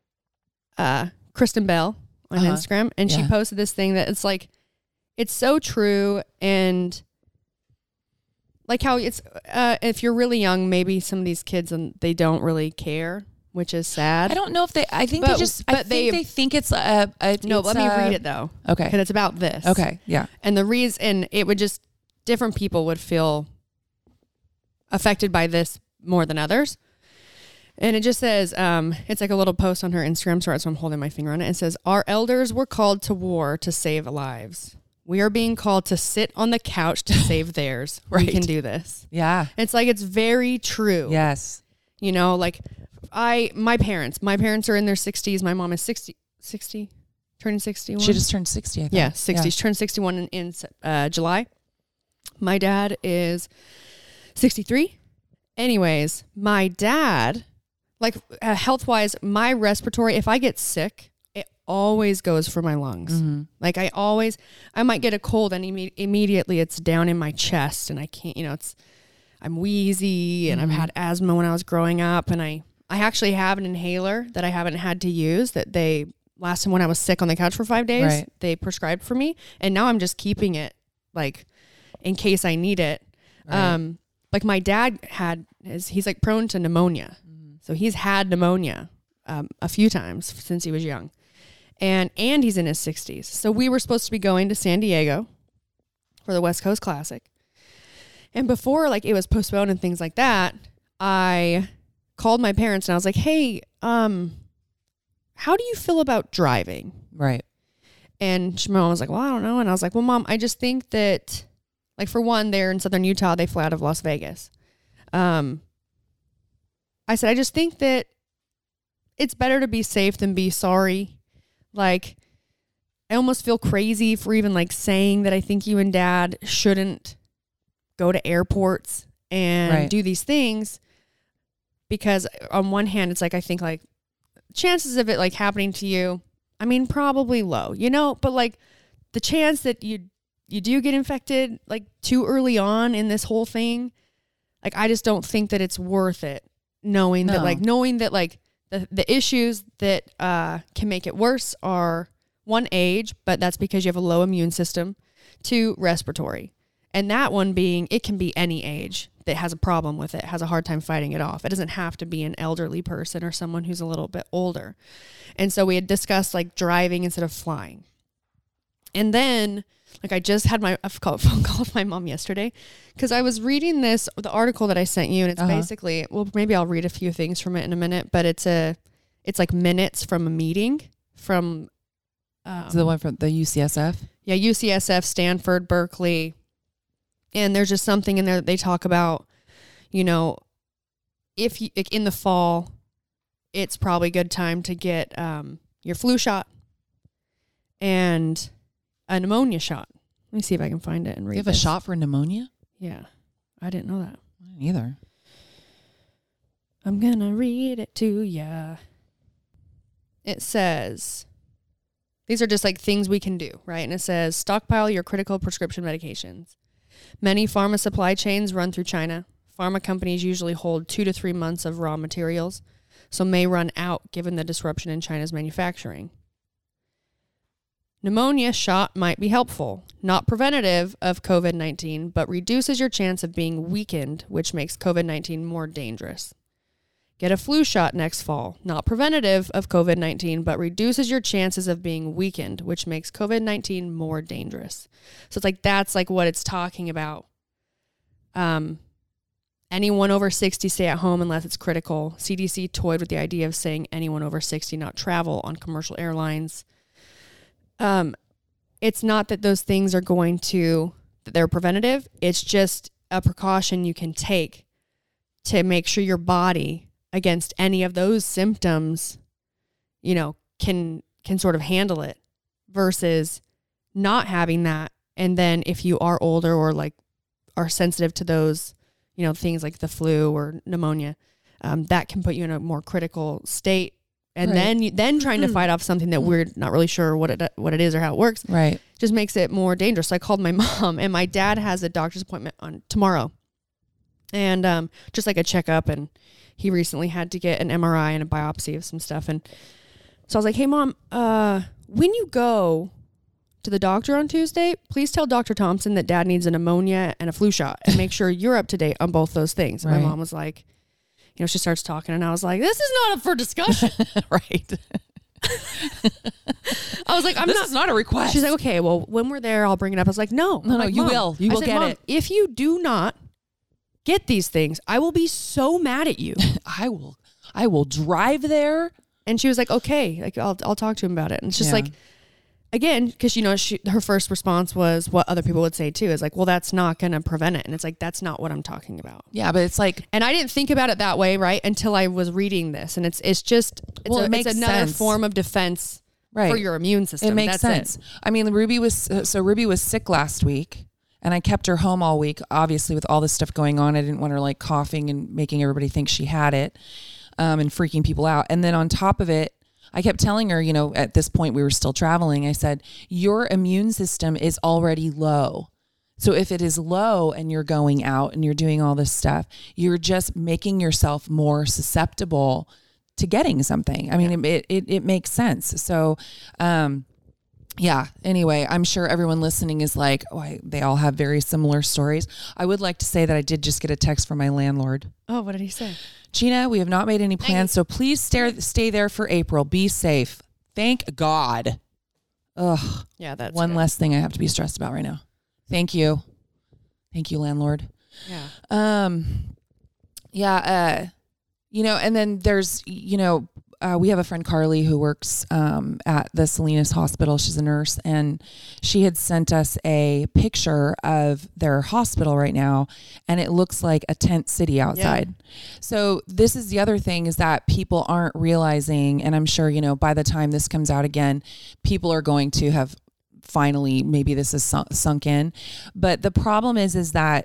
C: uh, Kristen Bell on uh-huh. Instagram, and yeah. she posted this thing that it's like, it's so true. And like how it's, uh, if you're really young, maybe some of these kids, and they don't really care, which is sad.
B: I don't know if they, I think but, they just, I think they, they think it's a, a
C: no,
B: it's
C: let me
B: a,
C: read it though.
B: Okay.
C: Because it's about this.
B: Okay. Yeah.
C: And the reason, and it would just, different people would feel affected by this more than others. And it just says, um, it's like a little post on her Instagram story, so I'm holding my finger on it. It says, our elders were called to war to save lives. We are being called to sit on the couch to save theirs. Right. We can do this.
B: Yeah.
C: It's like, it's very true.
B: Yes.
C: You know, like I, my parents, my parents are in their sixties. My mom is sixty, sixty, turning sixty-one.
B: She just turned sixty, I think.
C: Yeah, sixty. Yeah. She turned sixty-one in, in uh, July. My dad is sixty-three. Anyways, my dad, like uh, health-wise, my respiratory, if I get sick, it always goes for my lungs.
B: Mm-hmm.
C: Like I always, I might get a cold and imme- immediately it's down in my chest and I can't, you know, it's, I'm wheezy and
B: Mm-hmm.
C: I've had asthma when I was growing up. And I, I actually have an inhaler that I haven't had to use that they, last time when I was sick on the couch for five days,
B: Right.
C: they prescribed for me. And now I'm just keeping it like in case I need it.
B: Right.
C: Um, like my dad had his, he's like prone to pneumonia.
B: Mm-hmm.
C: So he's had pneumonia um, a few times since he was young. And and he's in his sixties. So we were supposed to be going to San Diego for the West Coast Classic. And before like it was postponed and things like that, I called my parents and I was like, "Hey, um, how do you feel about driving?"
B: Right.
C: And my mom was like, "Well, I don't know." And I was like, "Well, Mom, I just think that, like, for one, they're in Southern Utah. They fly out of Las Vegas." Um, I said, "I just think that it's better to be safe than be sorry." Like, I almost feel crazy for even like saying that I think you and Dad shouldn't go to airports and
B: Right.
C: do these things, because on one hand, it's like, I think like chances of it like happening to you, I mean, probably low, you know, but like the chance that you, you do get infected like too early on in this whole thing, like, I just don't think that it's worth it, knowing that
B: No.
C: like, knowing that like the, the issues that uh, can make it worse are one, age, but that's because you have a low immune system, two, respiratory. And that one being, it can be any age that has a problem with it, has a hard time fighting it off. It doesn't have to be an elderly person or someone who's a little bit older. And so we had discussed like driving instead of flying. And then like I just had my a phone call with my mom yesterday because I was reading this, the article that I sent you, and it's
B: Uh-huh.
C: basically, well, maybe I'll read a few things from it in a minute, but it's a, it's like minutes from a meeting from, um,
B: Is the one from the U C S F?
C: yeah, U C S F, Stanford, Berkeley. And there's just something in there that they talk about, you know, if you, in the fall, it's probably a good time to get um, your flu shot and a pneumonia shot. Let me see if I can find it and read
B: You have a
C: this.
B: shot for pneumonia?
C: Yeah, I didn't know that.
B: I didn't either.
C: I'm going to read it to ya. It says, these are just like things we can do, right? And it says, stockpile your critical prescription medications. Many pharma supply chains run through China. Pharma companies usually hold two to three months of raw materials, so may run out given the disruption in China's manufacturing. Pneumonia shot might be helpful, not preventative of COVID nineteen, but reduces your chance of being weakened, which makes COVID nineteen more dangerous. Get a flu shot next fall, not preventative of COVID nineteen, but reduces your chances of being weakened, which makes COVID nineteen more dangerous. So it's like, that's like what it's talking about. Um, anyone over sixty, stay at home unless it's critical. C D C toyed with the idea of saying anyone over sixty not travel on commercial airlines. Um, it's not that those things are going to, that they're preventative. It's just a precaution you can take to make sure your body against any of those symptoms, you know, can, can sort of handle it versus not having that. And then if you are older or like are sensitive to those, you know, things like the flu or pneumonia, um, that can put you in a more critical state. And
B: Right.
C: then you, then trying to fight off something that we're not really sure what it what it is or how it works,
B: Right.
C: just makes it more dangerous. So I called my mom, and my dad has a doctor's appointment on tomorrow, and um, just like a checkup. And he recently had to get an M R I and a biopsy of some stuff. And so I was like, "Hey, Mom, uh, when you go to the doctor on Tuesday, please tell Doctor Thompson that Dad needs a pneumonia and a flu shot, and make sure you're up to date on both those things." And
B: Right.
C: my mom was like, you know, she starts talking, and I was like, "This is not up for discussion."
B: Right.
C: I was like, "I'm
B: this
C: not."
B: is not a request.
C: She's like, "Okay, well, when we're there, I'll bring it up." I was like, "No,
B: No,
C: I'm
B: no,
C: like,
B: you
C: "Mom,"
B: will. You
C: I
B: will
C: said,
B: get
C: "Mom,
B: it."
C: If you do not get these things, I will be so mad at you."
B: I will I will drive there.
C: And she was like, "Okay, like I'll I'll talk to him about it." And it's just
B: Yeah.
C: like, again, because you know, she her first response was what other people would say too, is like, "Well, that's not going to prevent it," and it's like, that's not what I'm talking about.
B: Yeah, but it's like,
C: And I didn't think about it that way, right, until I was reading this, and it's it's just it's,
B: Well,
C: a,
B: it makes
C: it's another
B: sense.
C: form of defense
B: right.
C: for your immune system.
B: It makes
C: That's
B: sense. I mean, Ruby was so Ruby was sick last week, and I kept her home all week. Obviously, with all this stuff going on, I didn't want her like coughing and making everybody think she had it, um, and freaking people out. And then on top of it, I kept telling her, you know, at this point we were still traveling. I said, your immune system is already low. So if it is low and you're going out and you're doing all this stuff, you're just making yourself more susceptible to getting something. I mean, yeah. it, it, it makes sense. So, um, yeah. Anyway, I'm sure everyone listening is like, oh, I, they all have very similar stories. I would like to say that I did just get a text from my landlord.
C: Oh, what did he say?
B: Gina, we have not made any plans, so please stay, stay there for April. Be safe. Thank God. Ugh.
C: Yeah, that's
B: one
C: good.
B: less thing I have to be stressed about right now. Thank you. Thank you, landlord.
C: Yeah.
B: Um, yeah. Uh, you know, and then there's, you know, Uh, we have a friend, Carly, who works um, at the Salinas Hospital. She's a nurse, and she had sent us a picture of their hospital right now, and it looks like a tent city outside. Yeah. So this is the other thing, is that people aren't realizing, and I'm sure, you know, by the time this comes out again, people are going to have finally, maybe this is sunk, sunk in. But the problem is, is that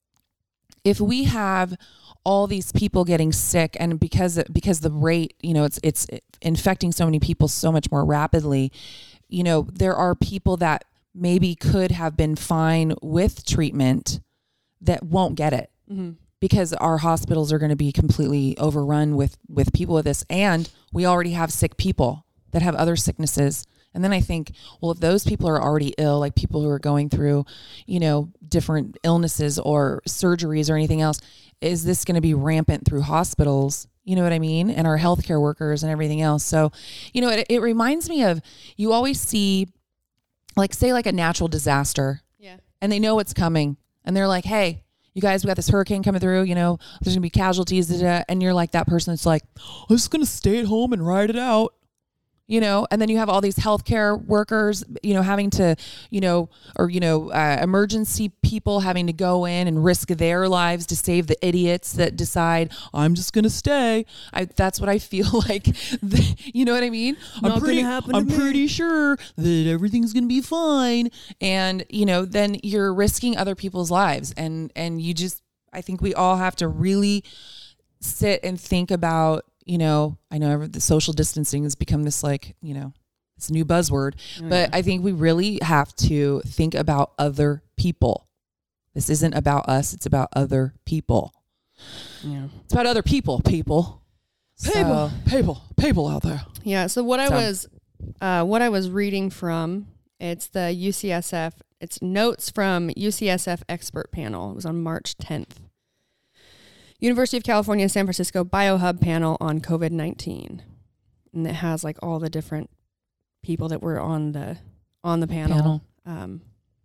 B: if we have all these people getting sick, and because because the rate, you know, it's it's infecting so many people so much more rapidly, you know, there are people that maybe could have been fine with treatment that won't get it, mm-hmm. because our hospitals are going to be completely overrun with with people with this, and we already have sick people that have other sicknesses. And then I think, well, if those people are already ill, like people who are going through, you know, different illnesses or surgeries or anything else, is this going to be rampant through hospitals? You know what I mean? And our healthcare workers and everything else. So, you know, it, it reminds me of, you always see, like, say like a natural disaster.
C: Yeah.
B: And they know it's coming. And they're like, hey, you guys, we got this hurricane coming through, you know, there's going to be casualties. And you're like that person that's like, I'm just going to stay at home and ride it out. You know, and then you have all these healthcare workers, you know, having to, you know, or, you know, uh, emergency people having to go in and risk their lives to save the idiots that decide, I'm just going to stay. I, that's what I feel like. The, you know what I mean?
C: Not
B: I'm pretty,
C: gonna happen to
B: I'm
C: me.
B: pretty sure that everything's going to be fine. And, you know, then you're risking other people's lives. And, and you just, I think we all have to really sit and think about, you know, I know the social distancing has become this, like, you know, this new buzzword, oh, but yeah. I think we really have to think about other people. This isn't about us. It's about other people.
C: Yeah.
B: It's about other people, people. People, so, people, people out there.
C: Yeah. So what I
B: so.
C: was, uh, what I was reading from, it's the U C S F, it's notes from U C S F expert panel. It was on March tenth. University of California, San Francisco BioHub panel on COVID nineteen. And it has like all the different people that were on the on the panel.
B: panel.
C: Um,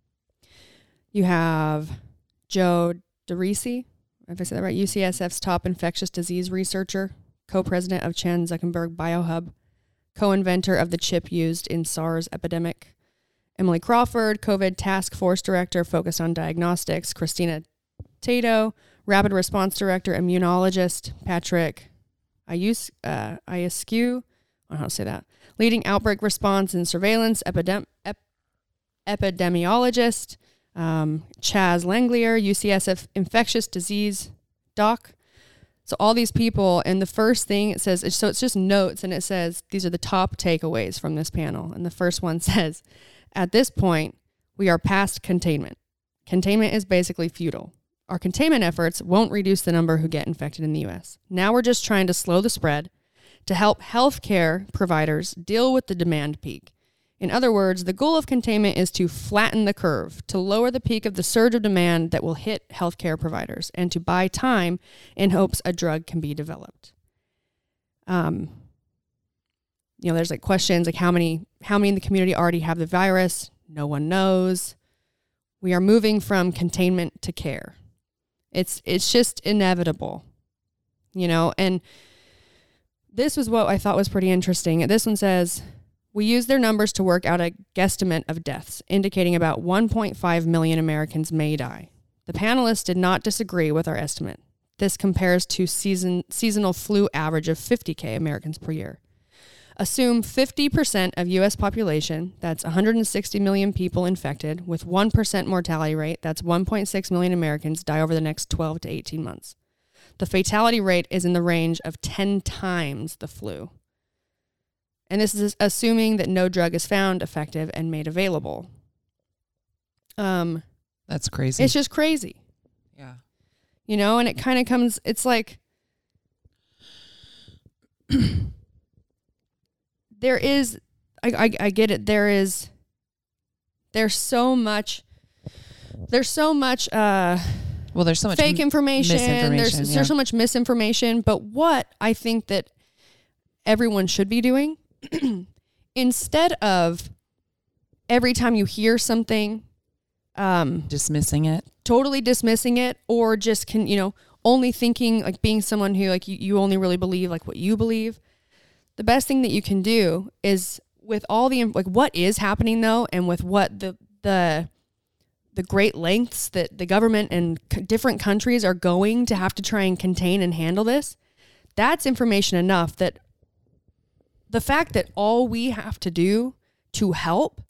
C: you have Joe DeRisi, if I said that right, U C S F's top infectious disease researcher, co-president of Chan Zuckerberg BioHub, co-inventor of the chip used in SARS epidemic. Emily Crawford, COVID task force director focused on diagnostics. Christina Tato, rapid response director, immunologist. Patrick Ius, uh, Iuscu, I don't know how to say that, leading outbreak response and surveillance, epidem- ep- epidemiologist. Um, Chaz Langlier, U C S F infectious disease doc. So all these people, and the first thing it says, so it's just notes, and it says, these are the top takeaways from this panel. And the first one says, at this point, we are past containment. Containment is basically futile. Our containment efforts won't reduce the number who get infected in the U S. Now we're just trying to slow the spread to help healthcare providers deal with the demand peak. In other words, the goal of containment is to flatten the curve, to lower the peak of the surge of demand that will hit healthcare providers, and to buy time in hopes a drug can be developed. Um, you know, there's like questions like how many, how many in the community already have the virus? No one knows. We are moving from containment to care. It's it's just inevitable, you know, and this was what I thought was pretty interesting. This one says, we use their numbers to work out a guesstimate of deaths, indicating about one point five million Americans may die. The panelists did not disagree with our estimate. This compares to season seasonal flu average of fifty thousand Americans per year. Assume fifty percent of U S population, that's one hundred sixty million people infected, with one percent mortality rate, that's one point six million Americans, die over the next twelve to eighteen months. The fatality rate is in the range of ten times the flu. And this is assuming that no drug is found, effective, and made available. Um,
B: That's crazy.
C: It's just crazy.
B: Yeah.
C: You know, and it kind of comes, it's like, there is, I, I, I get it. There is, there's so much, there's so much, uh,
B: well, there's so much
C: fake information.
B: misinformation.
C: There's,
B: yeah.
C: there's so much misinformation. But what I think that everyone should be doing, instead of every time you hear something, um,
B: dismissing it,
C: totally dismissing it, or just can, you know, only thinking like being someone who like you, you only really believe like what you believe. The best thing that you can do is with all the, like what is happening though, and with what the, the, the great lengths that the government and c- different countries are going to have to try and contain and handle this, that's information enough that the fact that all we have to do to help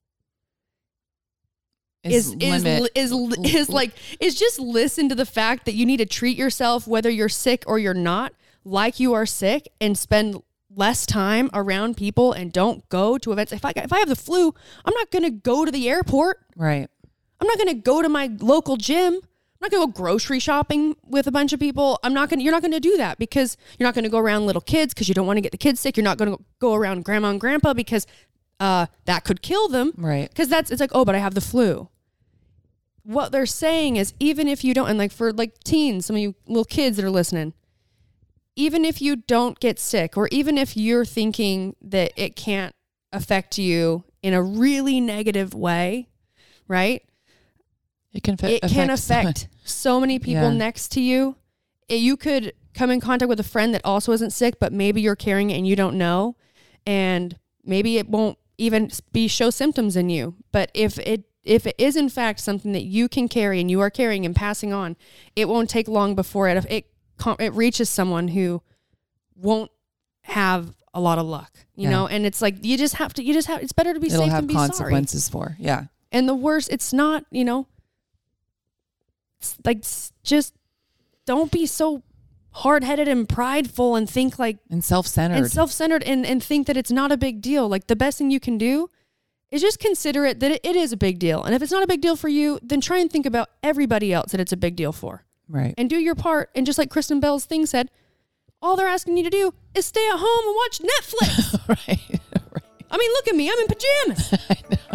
C: is is is, is, is, is like is just listen to the fact that you need to treat yourself, whether you're sick or you're not, like you are sick, and spend less time around people and don't go to events. If I if I have the flu, I'm not going to go to the airport.
B: Right.
C: I'm not going to go to my local gym. I'm not going to go grocery shopping with a bunch of people. I'm not going to, you're not going to do that because you're not going to go around little kids because you don't want to get the kids sick. You're not going to go around grandma and grandpa because uh, that could kill them.
B: Right.
C: Because that's, it's like, oh, but I have the flu. What they're saying is even if you don't, and like for like teens, some of you little kids that are listening, even if you don't get sick, or even if you're thinking that it can't affect you in a really negative way, right?
B: It can,
C: it
B: affect
C: can affect so many people
B: yeah.
C: next to you. It, you could come in contact with a friend that also isn't sick, but maybe you're carrying it and you don't know. And maybe it won't even be show symptoms in you. But if it if it is in fact something that you can carry and you are carrying and passing on, it won't take long before it it it reaches someone who won't have a lot of luck, you yeah. know. And it's like you just have to you just have it's better to be
B: It'll
C: safe
B: have
C: than be
B: consequences
C: sorry.
B: for yeah.
C: And the worst, it's not, you know, it's like just don't be so hard-headed and prideful and think like
B: and self-centered
C: and self-centered and, and think that it's not a big deal. Like the best thing you can do is just consider it that it, it is a big deal. And if it's not a big deal for you, then try and think about everybody else that it's a big deal for.
B: Right.
C: And do your part. And just like Kristen Bell's thing said, all they're asking you to do is stay at home and watch Netflix.
B: right. right.
C: I mean, look at me. I'm in pajamas.
B: I know.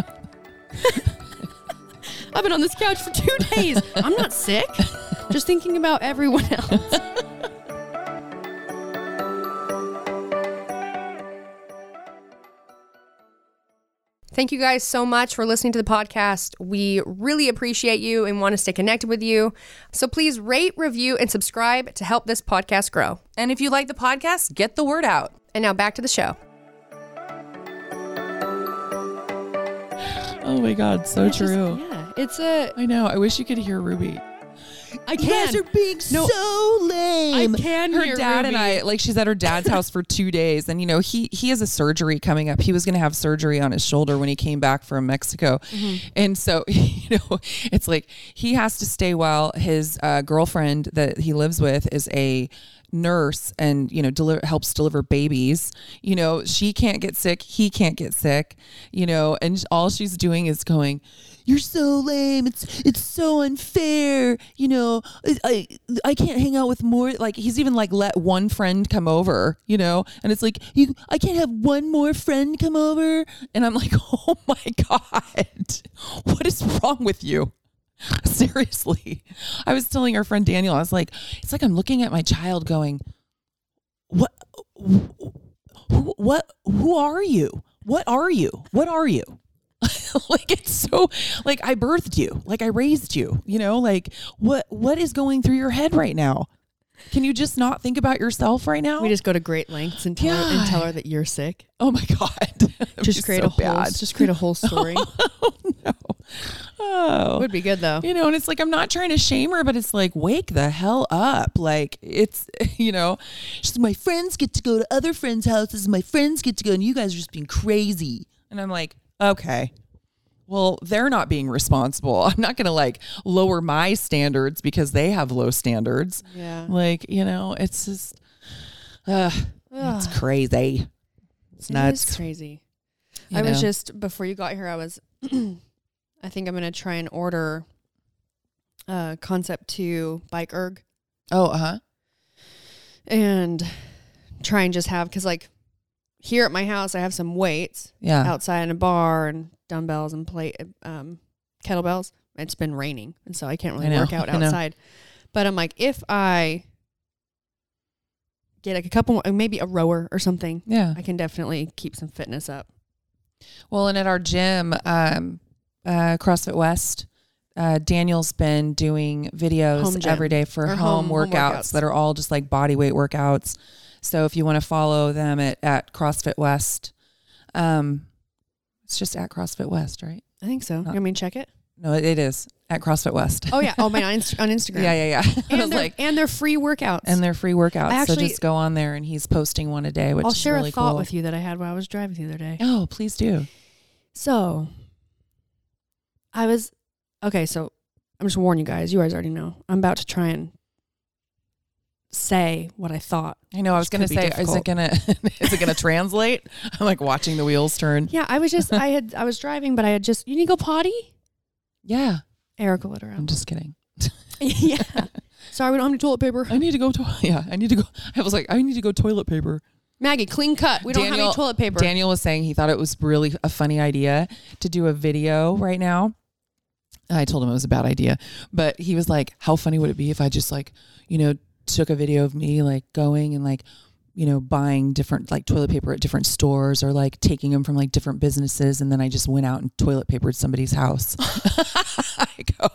C: I've been on this couch for two days. I'm not sick. Just thinking about everyone else. Thank you guys so much for listening to the podcast. We really appreciate you and want to stay connected with you. So please rate, review, and subscribe to help this podcast grow.
E: And if you like the podcast, get the word out.
C: And now back to the show.
B: Oh my God, so
C: It's just-
B: true.
C: yeah, it's a.
B: I know. I wish you could hear Ruby.
C: I can.
B: You guys are being
C: No,
B: so lame.
C: I can
B: Her
C: hear
B: dad
C: Ruby.
B: and I, like, she's at her dad's house for two days, and you know he he has a surgery coming up. He was going to have surgery on his shoulder when he came back from Mexico,
C: Mm-hmm.
B: and so you know it's like he has to stay while his uh, girlfriend that he lives with is a nurse and you know deli- helps deliver babies. You know she can't get sick, he can't get sick. You know, and all she's doing is going, "You're so lame. It's it's so unfair. You know, I I can't hang out with more." Like he's even like let one friend come over. You know, and it's like you I can't have one more friend come over. And I'm like, oh my God, what is wrong with you? Seriously. I was telling our friend Daniel, I was like, it's like I'm looking at my child going, what, who, what, who are you? What are you? What are you? Like it's so like I birthed you, like I raised you, you know, like what, what is going through your head right now? Can you just not think about yourself right now?
C: We just go to great lengths and tell, her, and tell her that you're sick.
B: Oh my God.
C: Just create
B: so
C: a whole,
B: bad.
C: just create a whole story.
B: Oh, no. Oh,
C: Would be good though.
B: You know, and it's like, I'm not trying to shame her, but it's like, wake the hell up. Like it's, you know, she's my friends get to go to other friends' houses. My friends get to go and you guys are just being crazy. And I'm like, okay, well, they're not being responsible. I'm not going to like lower my standards because they have low standards.
C: Yeah.
B: Like, you know, it's just, uh, it's crazy. It's
C: It
B: nuts.
C: is crazy.
B: You
C: I was
B: know?
C: just, before you got here, I was, I think I'm going to try and order uh, Concept two Bike Erg
B: Oh, uh huh.
C: and try and just have, because like here at my house, I have some weights
B: Yeah.
C: outside in a bar and dumbbells and plate, um, kettlebells. It's been raining, and so I can't really
B: I know,
C: work out
B: I know.
C: outside. But I'm like, if I get like a couple, maybe a rower or something,
B: Yeah.
C: I can definitely keep some fitness up.
B: Well, and at our gym, um, uh, CrossFit West, uh, Daniel's been doing videos
C: Home gym.
B: every day for
C: Or
B: home,
C: home-
B: workouts,
C: home workouts.
B: that are all just like body weight workouts. So if you want to follow them at, at CrossFit West, um, it's just at CrossFit West, right?
C: I think so.
B: Not-
C: You want me to check it?
B: No, it, it is at CrossFit West.
C: Oh yeah. Oh man, on, Inst- on Instagram.
B: yeah, yeah, yeah. I
C: And
B: was
C: they're,
B: like,
C: and they're free workouts.
B: and they're free workouts.
C: I
B: so
C: actually-
B: just go on there, and he's posting one a day, which
C: I'll
B: is
C: share
B: really
C: a thought
B: cool.
C: with you that I had while I was driving the other day.
B: Oh, please do.
C: So, I was okay. So, I'm just warning you guys. You guys already know. I'm about to try and say what I thought.
B: I know. I was
C: Which
B: going to
C: could be
B: say, is it
C: difficult.
B: gonna is it gonna translate? I'm like watching the wheels turn.
C: Yeah, I was just I had I was driving, but I had just you need to go potty.
B: Yeah,
C: Erica let her
B: I'm
C: out.
B: just kidding.
C: yeah. Sorry, we don't have any toilet paper.
B: I need to go to yeah. I need to go. I was like, I need to go toilet paper.
C: Maggie, clean cut. We don't have
B: Daniel-
C: any toilet paper.
B: Daniel was saying he thought it was really a funny idea to do a video right now. I told him it was a bad idea, but he was like, how funny would it be if I just like, you know, took a video of me like going and like, you know, buying different like toilet paper at different stores or like taking them from like different businesses. And then I just went out and toilet papered somebody's house. I go,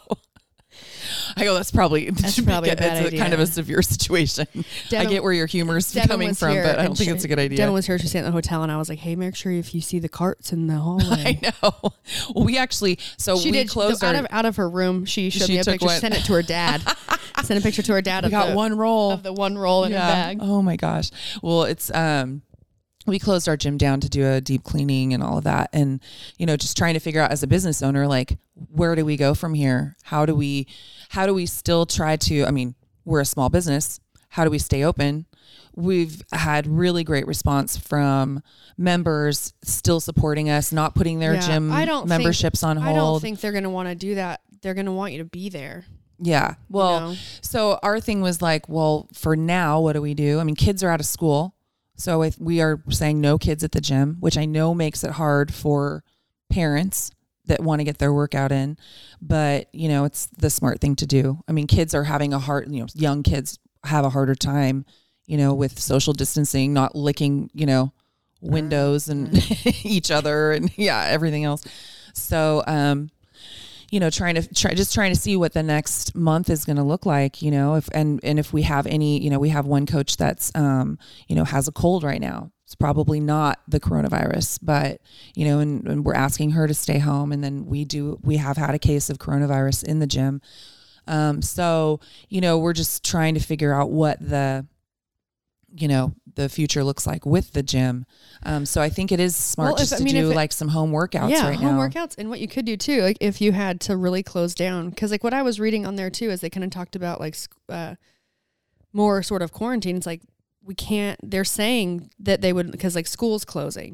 B: I go, that's probably,
C: That's probably a bad
B: it's kind of
C: idea.
B: a severe situation. I
C: Devin-
B: get where your humor's
C: Devin
B: coming
C: was
B: from,
C: here
B: but I
C: and
B: don't think
C: she-
B: it's a good idea.
C: Devin was here. She stayed at the hotel, and I was like, "Hey, make sure if you see the carts in the hallway."
B: I know. Well, we actually, so
C: She
B: we
C: did
B: closed
C: out
B: our,
C: of out of her room. She showed
B: She
C: me a
B: took
C: picture.
B: one.
C: Sent it to her dad. Sent a picture to her dad
B: we
C: of
B: got
C: the
B: one roll.
C: of the one roll in her bag.
B: Oh my gosh. Well, it's, um, we closed our gym down to do a deep cleaning and all of that. And, you know, just trying to figure out as a business owner, like, where do we go from here? How do we, how do we still try to, I mean, we're a small business. How do we stay open? We've had really great response from members still supporting us, not putting their
C: Yeah,
B: gym
C: I don't think-
B: memberships on hold.
C: I don't think they're going to want to do that. They're going to want you to be there.
B: Yeah. Well,
C: know?
B: so our thing was like, well, for now, what do we do? I mean, kids are out of school. So if we are saying no kids at the gym, which I know makes it hard for parents that want to get their workout in, but you know, it's the smart thing to do. I mean, kids are having a hard, you know, young kids have a harder time, you know, with social distancing, not licking, you know, windows and each other and yeah, everything else. So, um, you know, trying to try, just trying to see what the next month is going to look like, you know, if, and, and if we have any, you know, we have one coach that's, um, you know, has a cold right now. It's probably not the coronavirus, but, you know, and, and we're asking her to stay home. And then we do, we have had a case of coronavirus in the gym. Um, so, you know, we're just trying to figure out what the, you know, the future looks like with the gym. Um, so I think it is smart
C: Well, if-
B: just
C: I
B: to
C: mean, if
B: do
C: it-
B: like some home workouts
C: yeah,
B: right
C: home
B: now.
C: workouts. And what you could do too, like if you had to really close down, because like what I was reading on there too is they kind of talked about like sc- uh, more sort of quarantine. It's like we can't. They're saying that they would because like school's closing.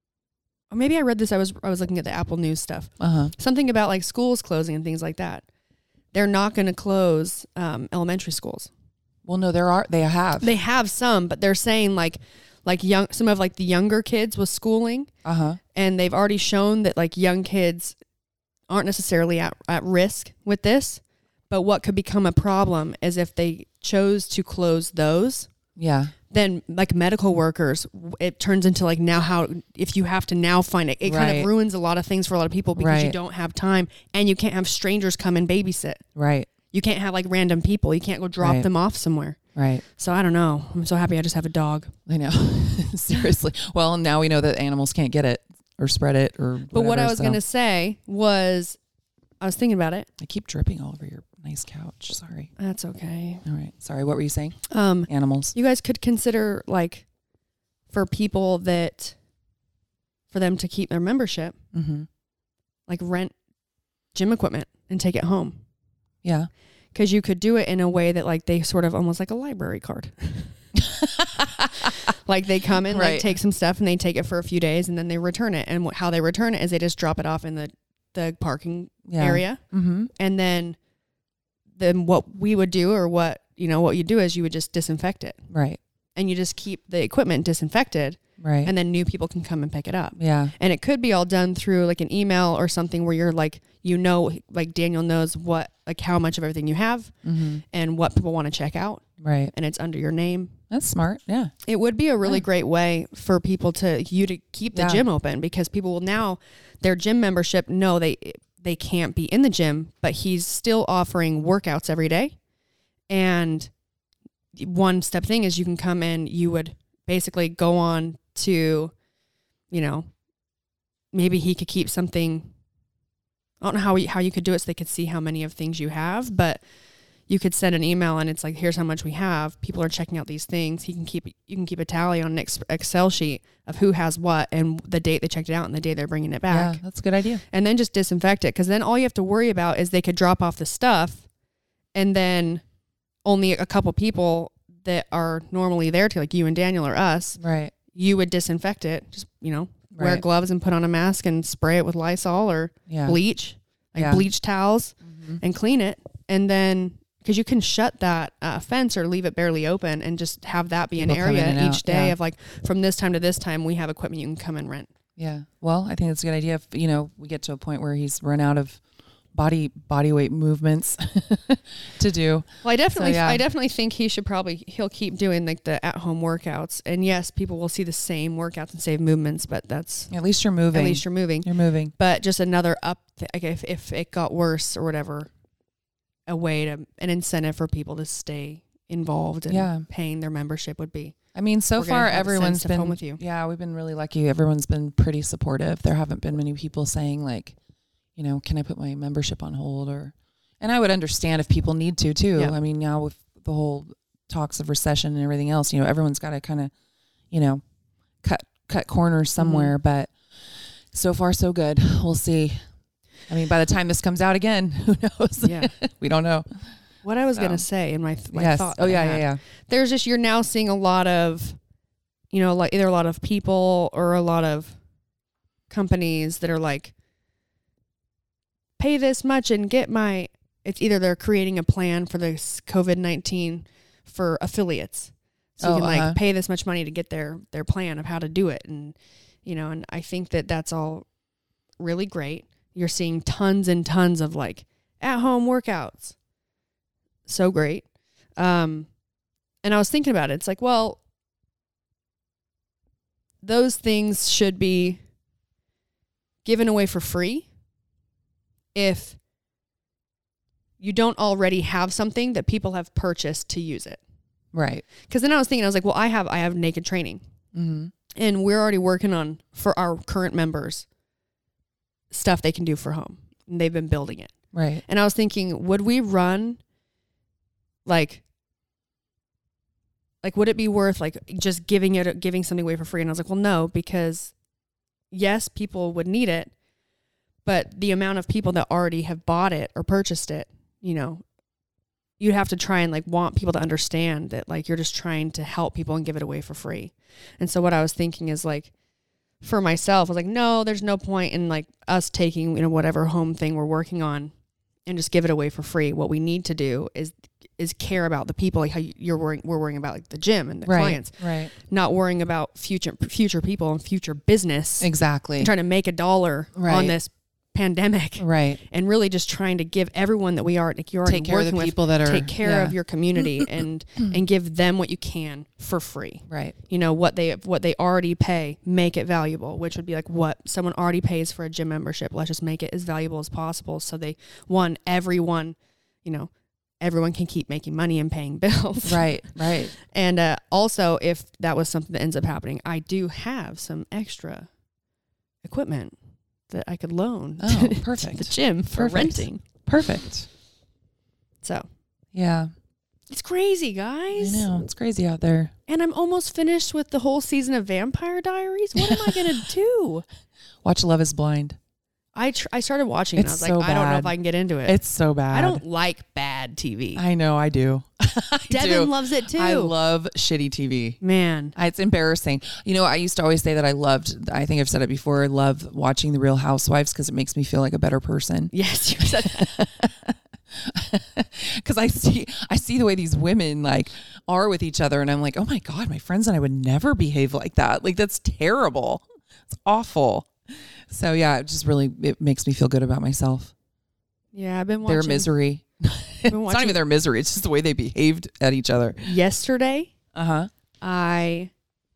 C: Or maybe I read this. I was I was looking at the Apple News stuff.
B: Uh-huh.
C: Something about like schools closing and things like that. They're not going to close um, elementary schools.
B: Well, no, there are, they have.
C: They have some, but they're saying like like young some of like the younger kids with schooling.
B: Uh-huh.
C: And they've already shown that like young kids aren't necessarily at, at risk with this, but what could become a problem is if they chose to close those,
B: Yeah.
C: then like medical workers, it turns into like now how, if you have to now find it, it kind
B: Right.
C: of ruins a lot of things for a lot of people because you
B: Right.
C: don't have time and you can't have strangers come and babysit.
B: Right.
C: You can't have like random people. You can't go drop
B: Right.
C: them off somewhere.
B: Right.
C: So I don't know. I'm so happy I just have a dog.
B: I know. Seriously. Well, now we know that animals can't get it or spread it or whatever.
C: But what I was
B: so.
C: going to say was, I was thinking about it.
B: I keep dripping all over your nice couch. Sorry.
C: That's okay.
B: All right. Sorry. What were you saying?
C: Um,
B: Animals.
C: You guys could consider like for people that for them to keep their membership,
B: Mm-hmm.
C: like rent gym equipment and take it home.
B: Yeah.
C: Because you could do it in a way that like they sort of almost like a library card. Like they come and
B: Right.
C: like take some stuff and they take it for a few days and then they return it. And wh- how they return it is they just drop it off in the, the parking
B: Yeah.
C: area.
B: Mm-hmm.
C: And then, then what we would do or what, you know, what you do is you would just disinfect it
B: Right.
C: and you just keep the equipment disinfected
B: Right.
C: and then new people can come and pick it up.
B: yeah.
C: And it could be all done through like an email or something where you're like, you know, like Daniel knows what, like how much of everything you have
B: Mm-hmm.
C: and what people want to check out
B: Right.
C: and it's under your name.
B: That's smart. Yeah.
C: It would be a really
B: Yeah.
C: great way for people to, you to keep the
B: Yeah.
C: gym open because people will now, their gym membership, no, they, they can't be in the gym, but he's still offering workouts every day. And one step thing is you can come in, you would basically go on to, you know, maybe he could keep something. I don't know how, we, how you could do it so they could see how many of things you have, but you could send an email and it's like, here's how much we have. People are checking out these things. He can keep, you can keep a tally on an ex- Excel sheet of who has what and the date they checked it out and the day they're bringing it back.
B: Yeah. That's a good idea.
C: And then just disinfect it. Cause then all you have to worry about is they could drop off the stuff and then only a couple people that are normally there to like you and Daniel or us,
B: Right.
C: you would disinfect it. Just, you know, wear
B: Right.
C: gloves and put on a mask and spray it with Lysol or
B: Yeah.
C: bleach, like
B: Yeah.
C: bleach towels
B: Mhm.
C: and clean it. And then, because you can shut that uh, fence or leave it barely open and just have that be
B: People
C: an
B: come in
C: area
B: and
C: each
B: out,
C: day
B: yeah.
C: of like, from this time to this time, we have equipment you can come and rent.
B: Yeah. Well, I think that's a good idea. If, you know, we get to a point where he's run out of body body weight movements to do.
C: Well, I definitely,
B: So, yeah.
C: I definitely think he should probably, he'll keep doing like the at home workouts. And yes, people will see the same workouts and same movements, but that's,
B: At least you're moving.
C: at least you're moving.
B: You're moving.
C: But just another up, th- like if, if it got worse or whatever, a way to, an incentive for people to stay involved and
B: Yeah.
C: paying their membership would be.
B: I mean, so
C: We're gonna
B: far
C: have to send
B: everyone's
C: stuff
B: been
C: home with you.
B: Yeah, we've been really lucky. Everyone's been pretty supportive. There haven't been many people saying like, you know, can I put my membership on hold or and I would understand if people need to too.
C: Yeah.
B: I mean, now with the whole talks of recession and everything else, you know, everyone's got to kind of, you know, cut cut corners somewhere,
C: Mm-hmm.
B: but so far so good. We'll see. I mean, by the time this comes out again, who knows?
C: Yeah.
B: We don't know.
C: What I was
B: So.
C: going to say in my, th- my
B: yes.
C: thought.
B: Oh
C: that I
B: yeah,
C: had,
B: yeah, yeah.
C: There's just, you're now seeing a lot of, you know, like either a lot of people or a lot of companies that are like, pay this much and get my, it's either they're creating a plan for this COVID nineteen for affiliates. So you
B: Oh,
C: can like
B: uh-huh.
C: pay this much money to get their, their plan of how to do it. And, you know, and I think that that's all really great. You're seeing tons and tons of like at home workouts. So great. Um, and I was thinking about it. It's like, well, those things should be given away for free if you don't already have something that people have purchased to use it.
B: Right.
C: Because then I was thinking, I was like, well, I have I have Naked Training,
B: Mm-hmm.
C: and we're already working on for our current members stuff they can do for home, and they've been building it.
B: Right.
C: And I was thinking, would we run like like would it be worth like just giving it giving something away for free? And I was like, well, no, because yes, people would need it, but the amount of people that already have bought it or purchased it, you know, you'd have to try and like want people to understand that like you're just trying to help people and give it away for free. And so what I was thinking is like for myself, I was like, no, there's no point in like us taking, you know, whatever home thing we're working on and just give it away for free. What we need to do is is care about the people, like how you're worrying, we're worrying about like the gym and the
B: Right.
C: clients,
B: Right.
C: not worrying about future future people and future business
B: Exactly.
C: and trying to make a dollar
B: Right.
C: on this pandemic,
B: Right.
C: and really just trying to give everyone that we are like you're already
B: Take care of
C: working
B: the
C: with,
B: people that are
C: take care
B: yeah.
C: of your community and and give them what you can for free.
B: Right.
C: You know what they what they already pay, make it valuable, which would be like what someone already pays for a gym membership. Let's just make it as valuable as possible, so they one everyone, you know, everyone can keep making money and paying bills.
B: Right. Right.
C: And uh, also, if that was something that ends up happening, I do have some extra equipment that I could loan
B: Oh,
C: to, to
B: perfect.
C: the gym for
B: Perfect.
C: renting.
B: Perfect.
C: So
B: Yeah.
C: it's crazy,
B: I
C: guys.
B: know. It's crazy out there.
C: And I'm almost finished with the whole season of Vampire Diaries. What am I going to do?
B: Watch Love is Blind.
C: I tr- I started watching it and I
B: It's
C: was
B: so
C: like, I don't know
B: bad.
C: if I can get into it.
B: It's so bad.
C: I don't like bad T V.
B: I know. I do. I
C: Devin
B: do.
C: loves it too.
B: I love shitty T V.
C: Man.
B: It's embarrassing. You know, I used to always say that I loved, I think I've said it before, I love watching The Real Housewives because it makes me feel like a better person.
C: Yes, you said that.
B: Because I see, I see the way these women like are with each other, and I'm like, oh my God, my friends and I would never behave like that. Like that's terrible. It's awful. So yeah, it just really it makes me feel good about myself.
C: Yeah, I've been watching.
B: Their misery. It's not
C: watching-
B: even their misery. It's just the way they behaved at each other.
C: Yesterday,
B: Uh huh.
C: I,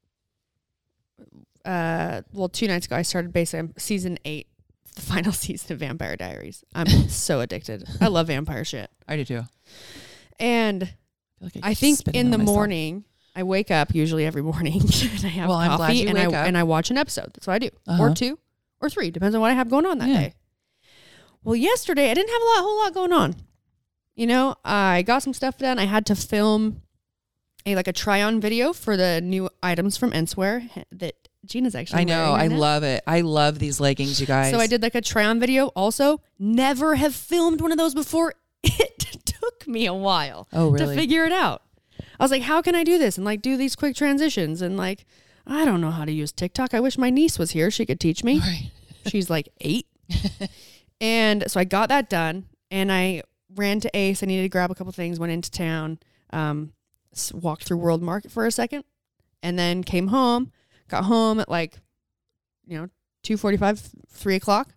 C: uh, well, two nights ago, I started basically season eight, the final season of Vampire Diaries. I'm so addicted. I love vampire shit.
B: I do too.
C: And
B: I, feel like
C: I
B: keep
C: think
B: spitting
C: in
B: on
C: the
B: myself.
C: morning, I wake up usually every morning and I have
B: Well, I'm glad
C: coffee
B: you
C: and I
B: wake up.
C: and I watch an episode. That's what I do,
B: Uh-huh.
C: or two, or three, depends on what I have going on that
B: Yeah.
C: day. Well, yesterday I didn't have a lot, whole lot going on. You know, I got some stuff done. I had to film a like a try on video for the new items from Enswear that Gina's actually.
B: I know.
C: wearing
B: I
C: right now.
B: love it. I love these leggings, you guys.
C: So I did like a try on video. Also, never have filmed one of those before. It took me a while
B: Oh, really?
C: to figure it out. I was like, how can I do this? And like do these quick transitions. And like, I don't know how to use TikTok. I wish my niece was here. She could teach me.
B: Right.
C: She's like eight. And so I got that done. And I ran to Ace. I needed to grab a couple things, went into town, um, s- walked through World Market for a second, and then came home. Got home at like, you know, two forty-five, three o'clock.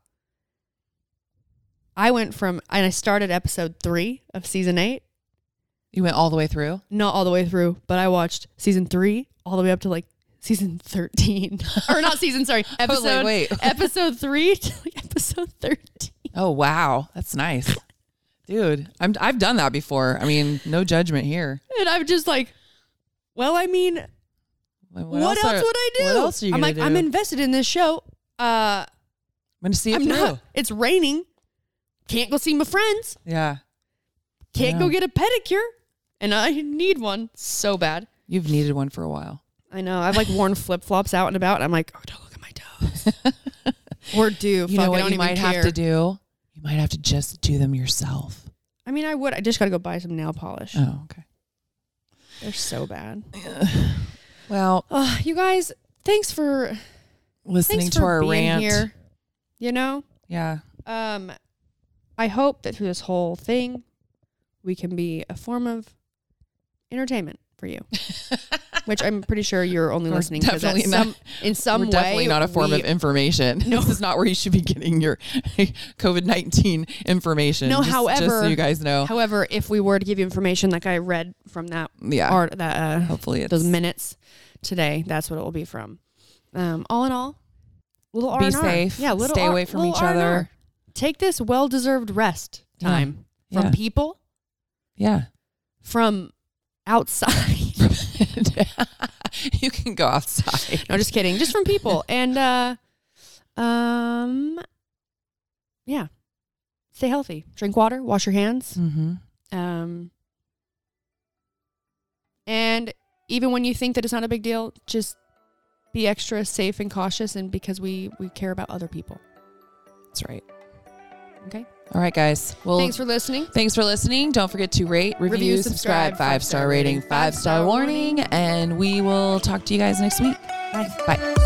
C: I went from, and I started episode three of season eight.
B: You went all the way through?
C: Not all the way through, but I watched season three all the way up to like season thirteen. Or not season, sorry, episode,
B: like, wait.
C: episode three to like episode thirteen.
B: Oh, wow. That's nice. Dude, I'm, I've done that before. I mean, no judgment here.
C: And I'm just like, well, I mean,
B: What,
C: what, else,
B: are-
C: would I do?
B: What else are you
C: I'm
B: gonna
C: like,
B: do?
C: I'm invested in this show. Uh,
B: I'm going to see it
C: I'm
B: through.
C: not, it's raining. Can't go see my friends.
B: Yeah.
C: Can't
B: I
C: go
B: know.
C: get a pedicure. And I need one so bad.
B: You've needed one for a while.
C: I know. I've like worn flip flops out and about. And I'm like, oh, don't look at my toes. Or do.
B: You
C: Fuck,
B: know
C: I
B: what
C: don't
B: you
C: even
B: might
C: care.
B: have to do? You might have to just do them yourself.
C: I mean, I would. I just got to go buy some nail polish.
B: Oh, okay.
C: They're so bad.
B: Well,
C: Uh, you guys, thanks for
B: listening
C: thanks
B: to
C: for
B: our
C: being
B: rant.
C: here. You know,
B: Yeah.
C: um, I hope that through this whole thing, we can be a form of entertainment for you. Which I'm pretty sure you're only
B: We're
C: listening because
B: definitely not-
C: some, in some
B: We're
C: way.
B: definitely not a form
C: we-
B: of information.
C: No.
B: This is not where you should be getting your COVID nineteen information.
C: No,
B: just, just
C: however-
B: so you guys know.
C: However, if we were to give you information like I read from that
B: Yeah.
C: art, that uh,
B: Hopefully it's
C: those minutes today, that's what it will be from. Um, all in all, little R
B: be
C: and R.
B: safe.
C: Yeah, little
B: stay
C: R-
B: away from
C: little
B: each
C: R and R.
B: other.
C: Take this well-deserved rest
B: Yeah.
C: time from
B: Yeah.
C: people,
B: Yeah.
C: from outside.
B: You can go outside.
C: No, just kidding. Just from people. And uh um yeah. Stay healthy. Drink water, wash your hands.
B: Mm-hmm.
C: Um and even when you think that it's not a big deal, just be extra safe and cautious, and because we we care about other people.
B: That's right.
C: Okay?
B: All right, guys. Well,
C: Thanks for listening.
B: Thanks for listening. Don't forget to rate, review,
C: Review,
B: subscribe,
C: subscribe,
B: five star
C: five-star
B: rating,
C: rating,
B: five star
C: five-star
B: warning, and we will talk to you guys next week.
C: Bye.
B: Bye.